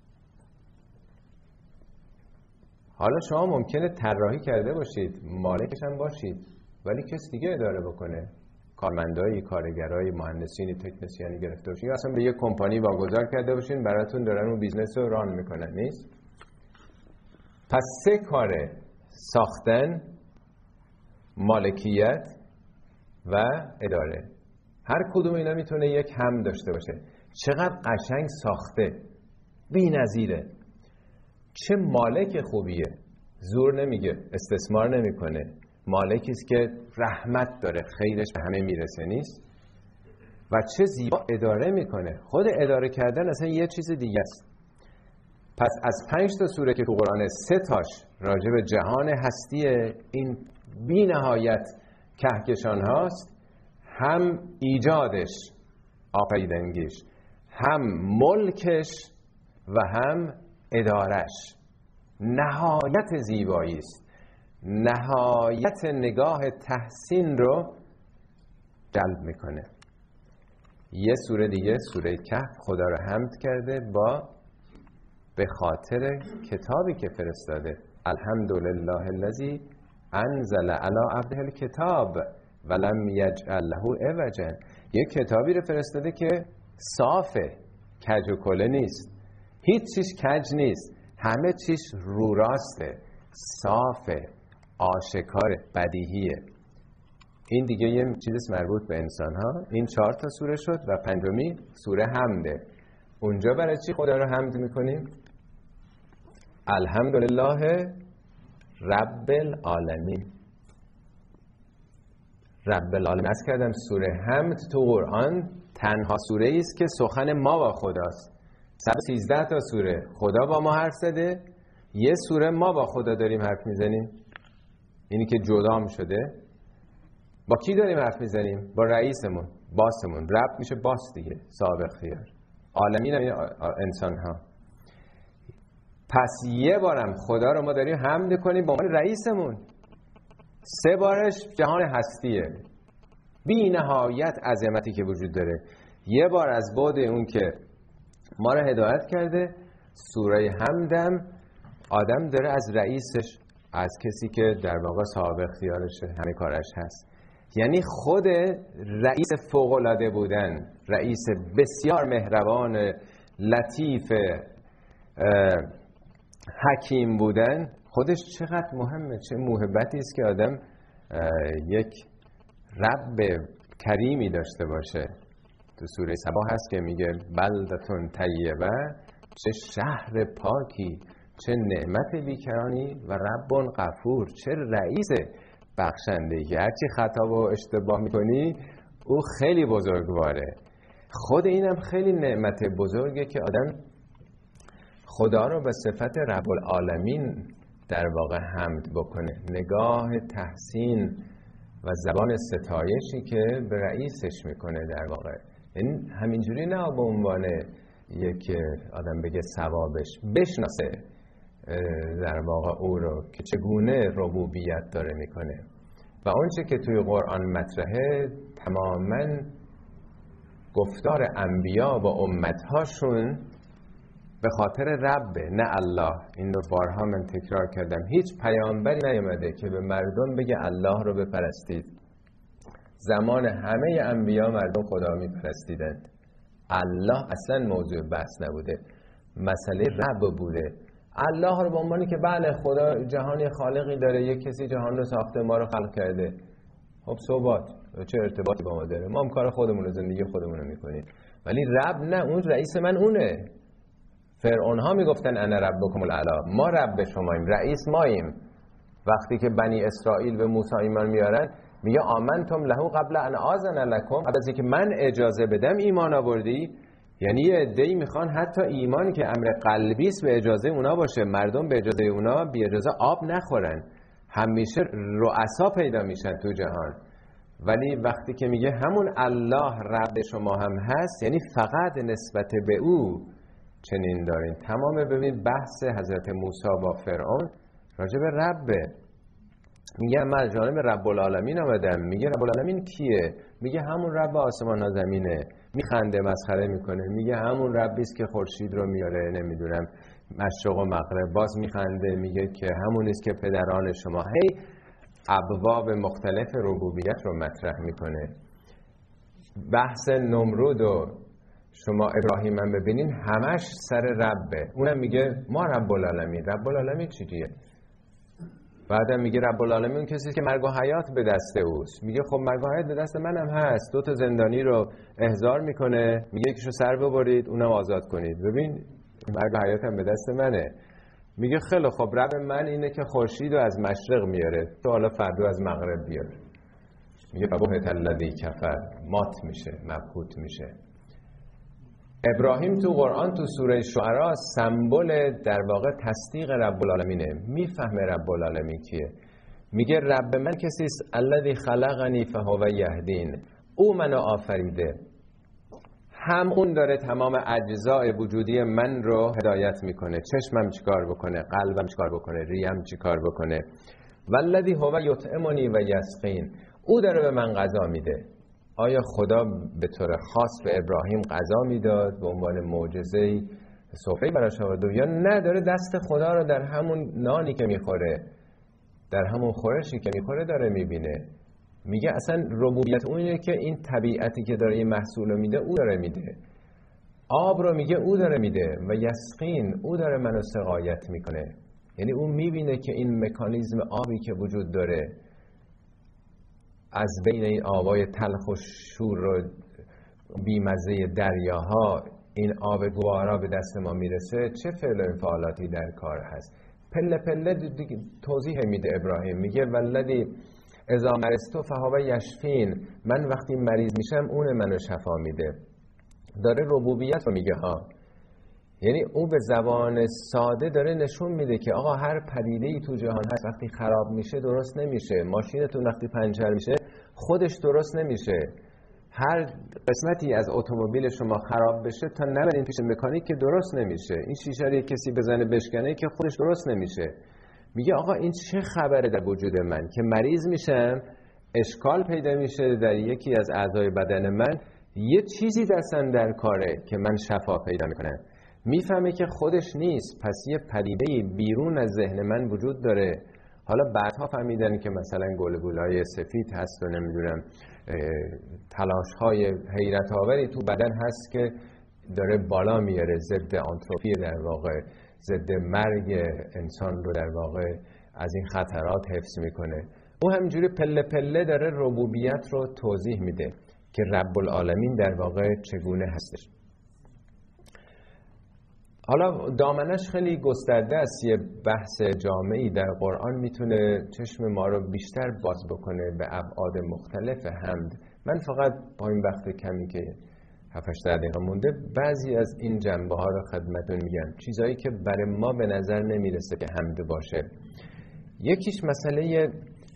حالا شما ممکنه طراحی کرده باشید، مالکش هم باشید، ولی کس دیگه اداره بکنه. کارمندایی، کارگرای، مهندسین، تکنسیانی گرفته باشید، یا اصلا به یه کمپانی واگذار کرده باشین، براتون دارن اون بیزنس رو ران میکنن. نیست؟ پس سه کاره، ساختن، مالکیت و اداره. هر کدوم اینا میتونه یک هم داشته باشه. چقدر قشنگ ساخته، بی‌نظیره. چه مالک خوبیه، زور نمیگه، استثمار نمیکنه. مالکی است که رحمت داره، خیرش به همه میرسه نیست. و چه زیبا اداره میکنه. خود اداره کردن اصلا یه چیز دیگه است. پس از پنج تا سوره که تو قرآن، سه تاش راجع به جهان هستی این بی نهایت کهکشان هاست، هم ایجادش آفریدنگیش، هم ملکش و هم ادارش. نهایت زیبایی است، نهایت نگاه تحسین رو جلب میکنه. یه سوره دیگه، سوره کهف، خدا رو حمد کرده با به خاطر کتابی که فرستاده. الحمدلله الذی انزل علی عبده الکتاب ولم یجعل له عوجا. یه کتابی رو فرستاده که صافه، کج و کله نیست، هیچ چیز کج نیست، همه چیز رو راسته، صافه، آشکاره، بدیهیه. این دیگه یه چیز مربوط به انسان ها. این چهار تا سوره شد و پنجمی سوره حمده. اونجا برای چی خدا رو حمد میکنیم؟ الحمدلله رب العالمین. رب العالمین. از کردم سوره حمد تو قرآن تنها سوره ای است که سخن ما با خداست. صد و سیزده تا سوره خدا با ما حرف زده، یه سوره ما با خدا داریم حرف میزنیم. اینی که جدام شده. با کی داریم حرف میزنیم؟ با رئیسمون، باسمون. رب میشه باس دیگه، صاحب اختیار. عالمین هم انسان ها. پس یه بارم خدا رو ما داریم حمد کنیم با عنوان رئیسمون. سه بارش جهان هستیه، بی نهایت عظمتی که وجود داره. یه بار از بعد اون که ما رو هدایت کرده. سوره حمدم آدم داره از رئیسش، از کسی که در واقع صاحب اختیارشه، همه کارش هست. یعنی خود رئیس فوق‌العاده بودن، رئیس بسیار مهربان، لطیف، حکیم بودن، خودش چقدر مهمه. چه موهبتی است که آدم یک رب کریمی داشته باشه. تو سوره سبا هست که میگه بلدتون طیبه، چه شهر پاکی، چه نعمت بیکرانی و رب غفور. چه رئیس بخشندهی، هرچی خطا و اشتباه میکنی او خیلی بزرگواره. خود اینم خیلی نعمت بزرگه که آدم خدا رو به صفت رب العالمین در واقع حمد بکنه. نگاه تحسین و زبان ستایشی که به رئیسش میکنه در واقع. این همینجوری نه به عنوان یک آدم بگه ثوابش، بشناسه در واقع او رو که چگونه ربوبیت داره میکنه. و آنچه که توی قرآن مطرحه تماماً گفتار انبیا و امتهاشون به خاطر ربه، نه الله. این رو بارها من تکرار کردم. هیچ پیامبری نیامده که به مردم بگه الله رو بپرستید. زمان همه انبیا مردم خدا میپرستیدند. الله اصلا موضوع بحث نبوده، مسئله رب بوده. الله رو به عنوانی که بله خدا جهانی خالقی داره، یک کسی جهان رو ساخته، ما رو خلق کرده. خب ثبات، چه ارتباطی با ما داره؟ ما هم کار خودمون رو، زندگی خودمون رو میکنیم. ولی رب نه، اون رئیس من اونه. فرعون ها میگفتن انا ربکم الاعلی، ما رب شماییم، رئیس ماییم. وقتی که بنی اسرائیل به موسی ایمان میارن میگه آمنتم له قبل ان آذن لکم، قبل از اینکه من اجازه بدم ایمان آوردی. یعنی یه عده‌ای میخوان حتی ایمانی که امر قلبی است به اجازه اونا باشه. مردم به اجازه اونا بی اجازه آب نخورن. همیشه رؤسا پیدا میشن تو جهان. ولی وقتی که میگه همون الله رب شما هم هست، یعنی فقط نسبت به او چنین دارین. تمام ببین بحث حضرت موسی با فرعون راجع به ربه. میگه من از جانب رب العالمین آمدم. میگه رب العالمین کیه؟ میگه همون رب آسمان ها زمینه. میخنده، مسخره میکنه، میگه همون ربی است که خورشید رو میاره، نمیدونم مشرق و مغرب. باز میخنده، میگه که همون است که پدران شما. هی ابواب مختلف ربوبیت رو مطرح میکنه. بحث نمرود و شما ابراهیم هم ببینین همش سر ربه. اونم میگه ما رب العالمین. رب العالمین چیه؟ بعدم میگه رب العالمین اون کسی که مرگ و حیات به دست اوست. میگه خب مرگ و حیات به دست منم هست. دو تا زندانی رو احضار میکنه، میگه یکیشو سر ببرید اونم آزاد کنید. ببین مرگ و حیات هم به دست منه. میگه خیلی خب رب من اینه که خورشید رو از مشرق میاره، تو حالا فردا از مغرب بیار. میگه فبهت الذی کفر، مات میشه، مبهوت میشه. ابراهیم تو قرآن تو سوره شعراء سمبل در واقع تصدیق رب العالمینه. میفهمه رب العالمین کیه. میگه رب من کسی است الذی خلقنی فهو یهدین، او منو آفریده، هم اون داره تمام اجزای وجودی من رو هدایت میکنه. چشمم چیکار بکنه، قلبم چیکار بکنه، ریم چیکار بکنه. والذی هو یطعمنی و یسقین، او داره به من غذا میده. آیا خدا به طور خاص به ابراهیم غذا میداد به عنوان معجزه‌ای سفره‌ای براش آورد، یا نه داره دست خدا رو در همون نانی که میخوره، در همون خورشی که میخوره داره میبینه. میگه اصلا ربوبیت اونه که این طبیعتی که داره این محصول رو میده او داره میده. آب رو میگه او داره میده و یسقین، او داره منو سقایت میکنه. یعنی اون میبینه که این مکانیزم آبی که وجود داره از بین این آبای تلخ و شور و بیمزه دریاها این آب گوارا به دست ما میرسه، چه فعل و انفعالاتی در کار هست. پله پله توضیح میده ابراهیم. میگه ولدی اذا مرضت فهو یشفین، من وقتی مریض میشم اون منو شفا میده. داره ربوبیت رو میگه ها. یعنی او به زبان ساده داره نشون میده که آقا هر پدیده‌ای تو جهان هست وقتی خراب میشه درست نمیشه. ماشینتون وقتی پنچر میشه خودش درست نمیشه. هر قسمتی از اتومبیل شما خراب بشه تا نبرین پیش مکانیک که درست نمیشه. این شیشه رو کسی بزنه بشکنه که خودش درست نمیشه. میگه آقا این چه خبره در وجود من که مریض میشم، اشکال پیدا میشه در یکی از اعضای بدن من، یه چیزی دستن در کاره که من شفا پیدا میکنم. میفهمه که خودش نیست، پس یه پدیده‌ای بیرون از ذهن من وجود داره. حالا بعدها فهمیدن که مثلا گلبولای سفید هست و نمیدونم تلاش‌های حیرت آوری تو بدن هست که داره بالا میاره، ضد آنتروپی در واقع، ضد مرگ انسان رو در واقع از این خطرات حفظ میکنه. او همینجوری پله پله داره ربوبیت رو توضیح میده که رب العالمین در واقع چگونه هستش. حالا دامنش خیلی گسترده است. یه بحث جامعی در قرآن میتونه چشم ما رو بیشتر باز بکنه به ابعاد مختلف حمد. من فقط با این وقت کمی که هفت هشت دقیقه مونده بعضی از این جنبه ها رو خدمتتون میگم، چیزایی که برای ما به نظر نمیرسه که حمد باشه. یکیش مسئله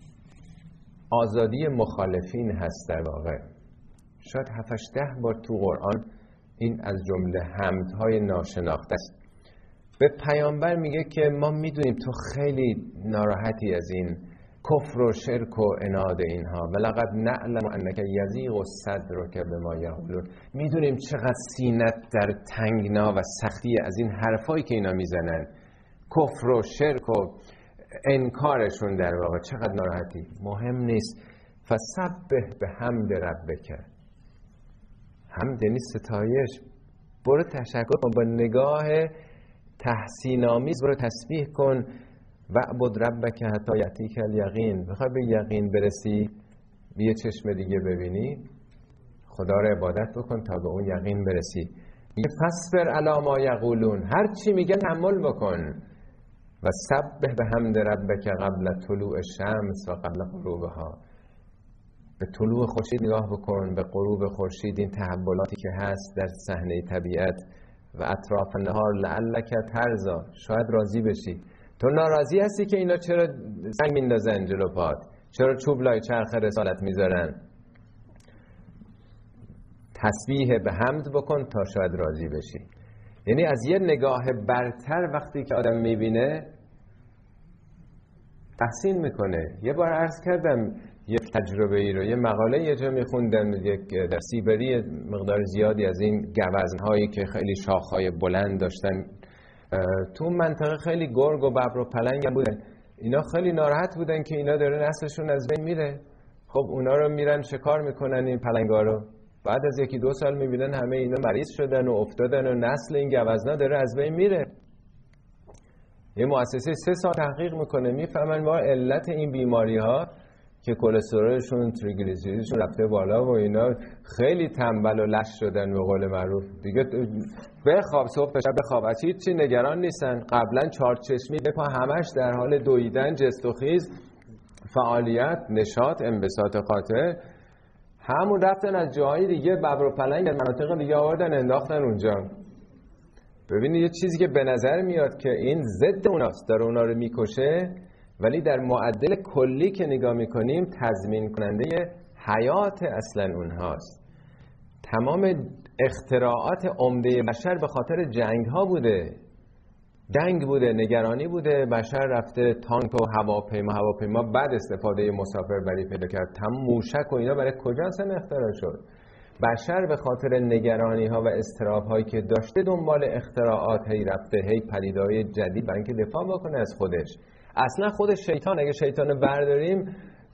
آزادی مخالفین هست. در واقع شاید هفت هشت ده بار تو قرآن این از جمله حمدهای ناشناخته است. به پیامبر میگه که ما میدونیم تو خیلی ناراحتی از این کفر و شرک و عناد اینها، ولقد نعلم انک یضیق صدرک بما یقولون، میدونیم چقدر سینت در تنگنا و سختی از این حرفایی که اینا میزنن، کفر و شرک و انکارشون در واقع، چقدر ناراحتی. مهم نیست. فسبح بحمد ربک، حمد یعنی ستایش. برو تشکر کن با نگاه تحسین آمیز، برو تسبیح کن. وعبد ربک حتی یأتیک الیقین، بخوای به یقین برسی، به یه چشم دیگه ببینی، خدا رو عبادت بکن تا به اون یقین برسی. میگه فاصبر علی ما یقولون، هر چی میگن تحمل بکن. و سبح بحمد ربک قبل طلوع الشمس و قبل غروبها، به طلوع خورشید نگاه بکن، به غروب خورشید، این تحولاتی که هست در صحنه طبیعت. و اطراف النهار لعلک ترضی، شاید راضی بشی. تو ناراضی هستی که اینا چرا سنگ میندازن جلو پات، چرا چوب لای چرخ رسالت میذارن. تسبیح به حمد بکن تا شاید راضی بشی. یعنی از یه نگاه برتر وقتی که آدم میبینه تحسین میکنه. یه بار عرض کردم یک تجربه ای رو، یه مقاله یه جا میخوندم، یک در سیبری مقدار زیادی از این گوزنهایی که خیلی شاخهای بلند داشتن تو منطقه خیلی گرگ و ببر و پلنگ هم بودن. اینا خیلی ناراحت بودن که اینا داره نسلشون از بین میره. خب اونا رو میرن شکار میکنن این پلنگا رو، بعد از یکی دو سال میبینن همه اینا مریض شدن و افتادن و نسل این گوزنا داره از بین میره. یه مؤسسه سه سال تحقیق میکنه، میفهمن ما علت این بیماری ها که کلسترولشون، تریگلیسیریدشون رفته بالا و اینا، خیلی تنبل و لش شدن به قول معروف دیگه. بخواب صبح بشه بخواب، از هیچ چی نگران نیستن. قبلا چارچشمی بپا همش در حال دویدن، جست و خیز، فعالیت، نشاط، انبساط قاطع. همون رفتن از جاهای دیگه ببر و پلنگ از مناطق دیگه آوردن انداختن اونجا. ببینید یه چیزی که به نظر میاد که این ضد اوناست، داره اونا رو میکشه، ولی در معدل کلی که نگاه میکنیم تضمین کننده حیات اصلا اونهاست. تمام اختراعات عمده بشر به خاطر جنگ ها بوده، جنگ بوده، نگرانی بوده. بشر رفته تانک و هواپیما هواپیما بعد استفاده مسافربری پیدا کرد. تمام موشک و اینا برای کجا اصلا اختراع شد؟ بشر به خاطر نگرانی ها و اضطراب هایی که داشته دنبال اختراعات هی رفته، هی پدیده‌های جدید برای اینکه دفاع بکنه از خودش. اصلا خود شیطان، اگه شیطان برداریم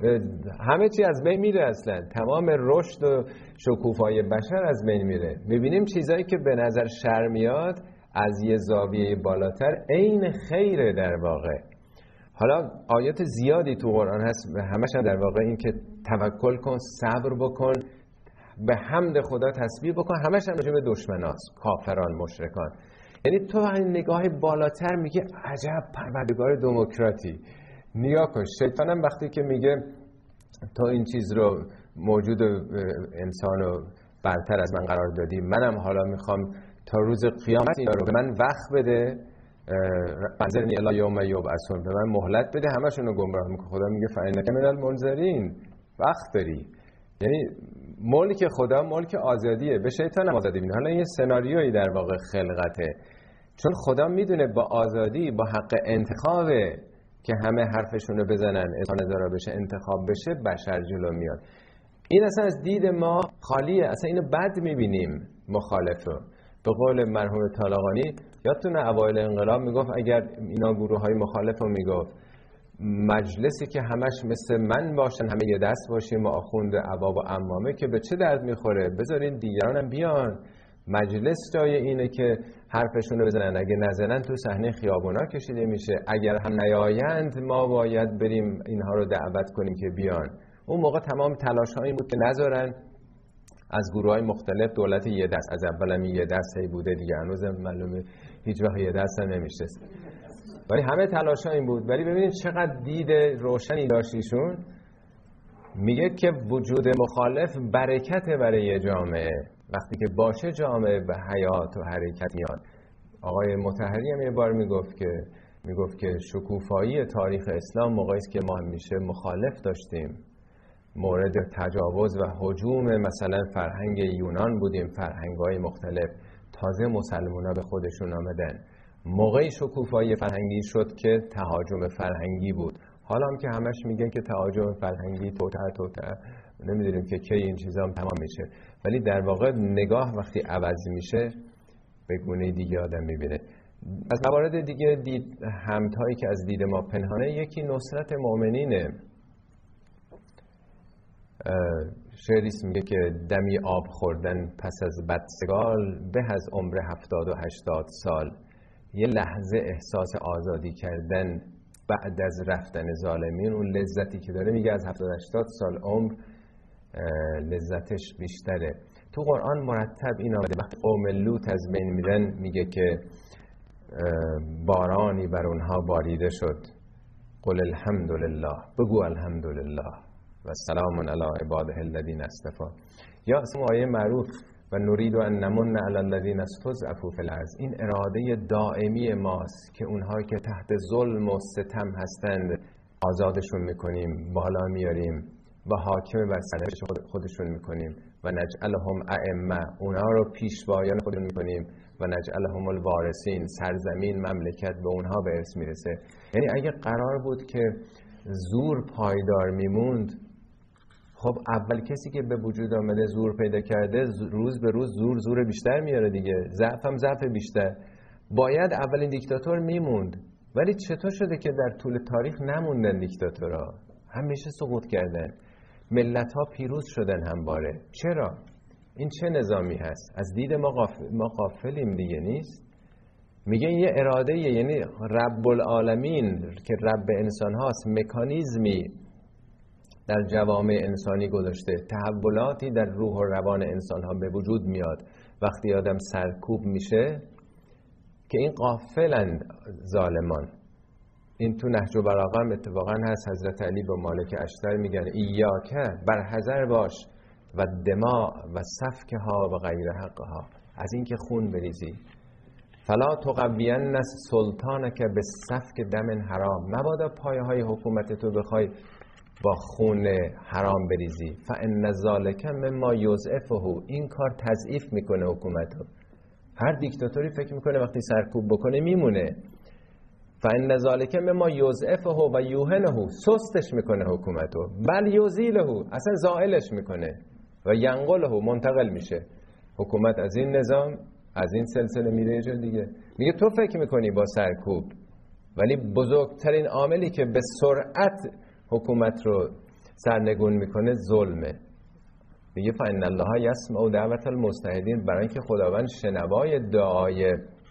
همه چی از بین میره، اصلا تمام رشد و شکوفای بشر از بین میره. میبینیم چیزایی که به نظر شر میاد از یه زاویه بالاتر عین خیره در واقع. حالا آیات زیادی تو قرآن هست همش هم در واقع این که توکل کن، صبر بکن، به حمد خدا تسبیح بکن، همش هم راجع به دشمناست، کافران، مشرکان. یعنی تو این نگاه بالاتر میگه عجب پروردگار دموکراتی. نیا کن. شیطان هم وقتی که میگه تو این چیز رو موجود انسان رو برتر از من قرار دادی، منم حالا میخوام تا روز قیامت اینا رو به من وقت بده، منظرنی الی یوم یبعثون، به من مهلت بده، همشون رو گمراه میکنه. خدا میگه فإنک من المنذرین، وقت داری. یعنی ملک خدا ملک آزادیه، به شیطان هم آزادی میده. حالا این سناریویی در واقع خلقته، چون خدا میدونه با آزادی، با حق انتخاب که همه حرفشون رو بزنن، انسان اداره بشه، انتخاب بشه، بشر جلو میاد. این اصلا از دید ما خالیه، اصلا اینو بد میبینیم مخالف رو. به قول مرحوم طالقانی، یادتونه اوایل انقلاب میگفت اگر اینا گروه های مخالف رو میگفت مجلسی که همش مثل من باشن، همه یه دست باشیم و آخوند عبا و عمامه، که به چه درد میخوره؟ بذارین دیگران هم بیان. مجلس جای اینه که حرفشون رو بزنن، اگه نزنن تو صحنه خیابونا کشیده میشه. اگر هم نیایند ما باید بریم اینها رو دعوت کنیم که بیان. اون موقع تمام تلاش ها این بود که نذارن. از گروه های مختلف دولت یه دست، از اول هم یه دست هی بوده دیگه، هنوزم معلومه هیچ وقت یه دست هم نمیشه، ولی همه تلاش ها این بود. ولی ببینید چقدر دید روشنی داشتیشون. میگه که وجود مخالف برکته برای یه جامعه، وقتی که باشه جامعه به حیات و حرکت میاد. آقای مطهری هم یه بار میگفت که میگفت که شکوفایی تاریخ اسلام موقعی است که ما همیشه مخالف داشتیم، مورد تجاوز و هجوم مثلا فرهنگ یونان بودیم، فرهنگ‌های مختلف. تازه مسلمان‌ها به خودشون آمدن. موقعی شکوفایی فرهنگی شد که تهاجم فرهنگی بود. حالا هم که همش میگن که تهاجم فرهنگی توتر توتر، نمیدونیم که کی این چیزا هم تمام میشه. ولی در واقع نگاه وقتی عوض میشه به گونه دیگه آدم میبینه. از موارد دیگه دید همتایی که از دید ما پنهانه، یکی نصرت مؤمنینه. شعریست میگه که دمی آب خوردن پس از بدسگال به از عمر هفتاد و هشتاد سال. یه لحظه احساس آزادی کردن بعد از رفتن ظالمین، اون لذتی که داره میگه از هفتاد هشتاد سال عمر لذتش بیشتره. تو قرآن مرتب این آمده. وقتی قوم لوط از بین میرن میگه که بارانی بر اونها باریده شد. قل الحمدلله، بگو الحمدلله و سلام علی عباده الذین اصطفی. یا اسم آیه معروف و نرید ان نمن علی الذین استضعفوا فی الارض. این اراده دائمی ماست که اونها که تحت ظلم و ستم هستند آزادشون میکنیم، بالا میاریم و حاکم بر سرنوشت خودشون میکنیم و نجعلهم ائمه، اونها رو پیشوایان خودمون میکنیم و نجعلهم الوارثین، سرزمین مملکت به اونها به ارث میرسه. یعنی اگه قرار بود که زور پایدار میموند، خب اول کسی که به وجود آمده زور پیدا کرده روز به روز زور زور بیشتر میاره دیگه، ضعف هم ضعف بیشتر. باید اولین دیکتاتور میموند. ولی چطور شده که در طول تاریخ نموندن دیکتاتورها؟ همیشه سقوط کردن. ملت ها پیروز شدن همواره. چرا؟ این چه نظامی هست؟ از دید ما غافل، ما غافلیم دیگه نیست؟ میگه یه اراده، یعنی رب العالمین که رب انسان هاست، مکانیزمی در جوامع انسانی گذاشته، تحولاتی در روح و روان انسان ها به وجود میاد وقتی آدم سرکوب میشه که این غافلن ظالمان. این تو نهج البلاغه هم اتفاقا هست، حضرت علی با مالک اشتر میگن ایاکه بر حذر باش و دماء و سفکها و غیر حقها، از این که خون بریزی. فلا تقوین سلطانک به سفک دم حرام، مبادا پایه های حکومت تو بخوای با خون حرام بریزی. فان ذلک مما یضعفه، این کار تضعیف میکنه حکومتو. هر دیکتاتوری فکر میکنه وقتی سرکوب بکنه میمونه. فان ذلک مما یضعفه و یوهنه، سستش میکنه حکومتو. بل یزیله، اصلا زائلش میکنه. و ینقله، منتقل میشه حکومت از این نظام، از این سلسله میره یه جا دیگه. میگه تو فکر میکنی با سرکوب، ولی بزرگترین عاملی که به سرعت حکومت رو سرنگون میکنه ظلمه. میگه فإن الله یسمع دعوت المستهدین، برای اینکه خداوند شنوای دعای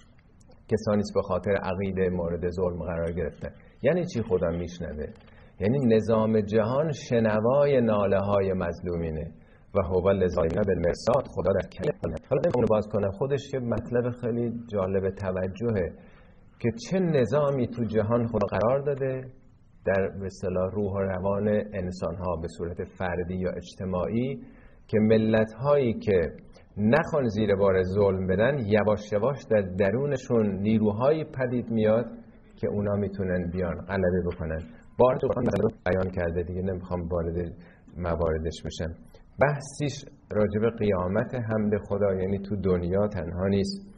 کسانی است به خاطر عقیده مورد ظلم قرار گرفتن. یعنی چی خدا میشنوه؟ یعنی نظام جهان شنوای ناله های مظلومینه و هو للظالمین بالمرصاد، خدا در کنار. حالا اونو باز کنم، خودش یه مطلب خیلی جالب توجهه که چه نظامی تو جهان خدا قرار داده در به اصطلاح روح و روان انسان ها به صورت فردی یا اجتماعی، که ملت هایی که نخوان زیر بار ظلم بدن یواش یواش در درونشون نیروهایی پدید میاد که اونا میتونن بیان غلبه بکنن. بار تو بیان کرده دیگه، نمیخوام وارد مواردش بشم. بحثیش راجب قیامت حمد خدا، یعنی تو دنیا تنها نیست،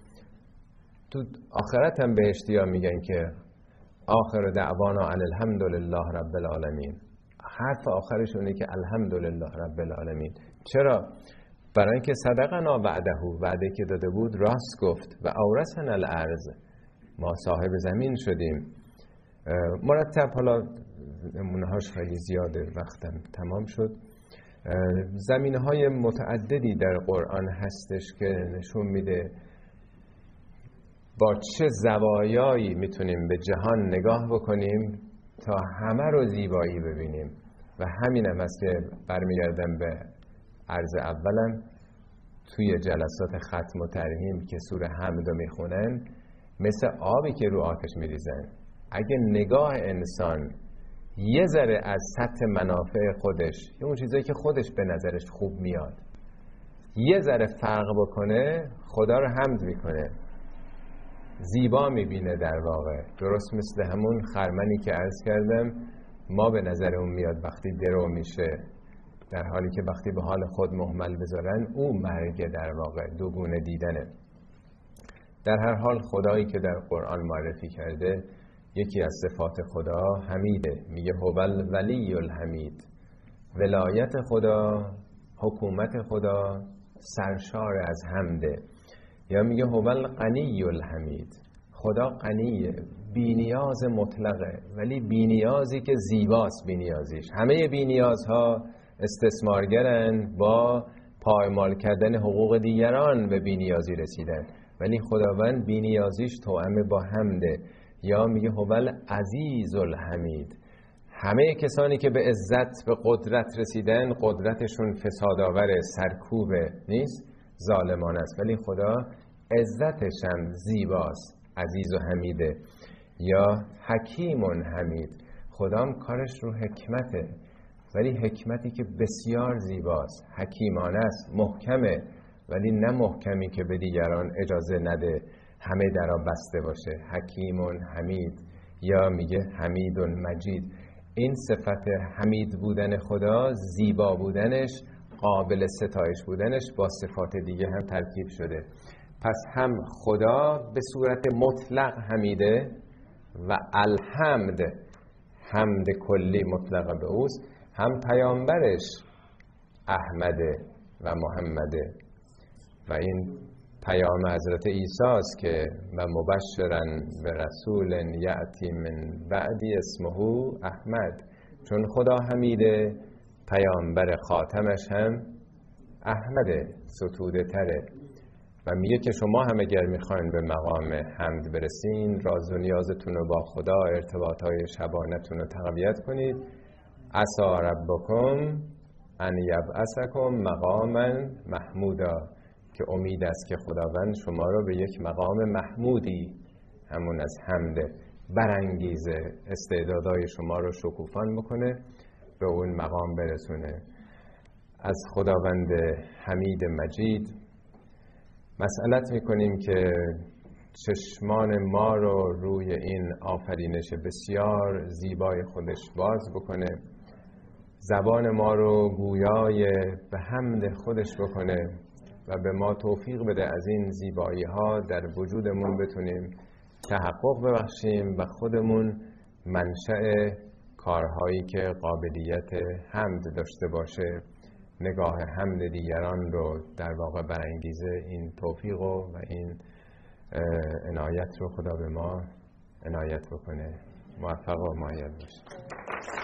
تو آخرت هم بهشتیا میگن که آخر دعوانا ان الحمد لله رب العالمین. حرف آخرشونه که الحمدلله رب العالمین. چرا؟ برای اینکه صدقنا وعده، وعده که داده بود راست گفت. و اورثنا الارض، ما صاحب زمین شدیم. مرتب، حالا نمونه‌هاش خیلی زیاده، وقتم تمام شد. زمینه‌های متعددی در قرآن هستش که نشون میده با چه زوایایی میتونیم به جهان نگاه بکنیم تا همه رو زیبایی ببینیم. و همین هم هست که برمیگردم به عرض اولم، توی جلسات ختم و ترحیم که سوره حمد رو میخونن، مثل آبی که رو آتش میریزن. اگه نگاه انسان یه ذره از سطح منافع خودش یا اون چیزایی که خودش به نظرش خوب میاد یه ذره فرق بکنه، خدا رو حمد میکنه، زیبا میبینه. در واقع درست مثل همون خرمنی که عرض کردم، ما به نظر اون میاد وقتی درو میشه، در حالی که وقتی به حال خود مهمل بذارن اون مرگ در واقع دوگونه دیدنه. در هر حال خدایی که در قرآن معرفی کرده، یکی از صفات خدا حمیده. میگه هو الولی الحمید، ولایت خدا، حکومت خدا سرشار از حمده. یا میگه هو الغنی الحمید، خدا غنیه، بی‌نیاز مطلقه، ولی بی‌نیازی که زیباست. بی‌نیازیش، همه بی‌نیازها استثمارگرن، با پایمال کردن حقوق دیگران به بی‌نیازی رسیدن، ولی خداوند بی‌نیازیش توأم با حمده. یا میگه هو العزیز الحمید، همه کسانی که به عزت به قدرت رسیدن قدرتشون فسادآور، سرکوب نیست، ظالمان است، ولی خدا عزتش هم زیباست، عزیز و حمیده. یا حکیم حمید، خدا هم کارش رو حکمته، ولی حکمتی که بسیار زیباست، حکیمانه است، محکمه، ولی نه محکمی که به دیگران اجازه نده همه درا بسته باشه. حکیم حمید. یا میگه حمید مجید. این صفت حمید بودن خدا، زیبا بودنش، قابل ستایش بودنش با صفات دیگه هم ترکیب شده. پس هم خدا به صورت مطلق حمیده و الحمد، حمد کلی مطلق به اوست، هم پیامبرش احمده و محمده. و این پیام حضرت عیسی است که و مبشرا به رسول یأتی من بعدی اسمه احمد. چون خدا حمیده، پیامبر خاتمش هم احمده، ستوده تره. و میگه که شما هم اگر میخواین به مقام حمد برسین، راز و نیازتون رو با خدا، ارتباطهای شبانتون رو تقویت کنید. عسى ربکم ان یبعثکم مقاما محمودا، که امید است که خداوند شما رو به یک مقام محمودی، همون از حمد، برانگیزه، استعدادهای شما رو شکوفان بکنه، به اون مقام برسونه. از خداوند حمید مجید مسئلت میکنیم که چشمان ما رو روی این آفرینش بسیار زیبای خودش باز بکنه، زبان ما رو گویای به حمد خودش بکنه و به ما توفیق بده از این زیبایی ها در وجودمون بتونیم تحقق ببخشیم و خودمون منشأ کارهایی که قابلیت حمد داشته باشه، نگاه حمد دیگران رو در واقع برانگیزه. این توفیق و این عنایت رو خدا به ما عنایت بکنه. موفق و مؤید باشه.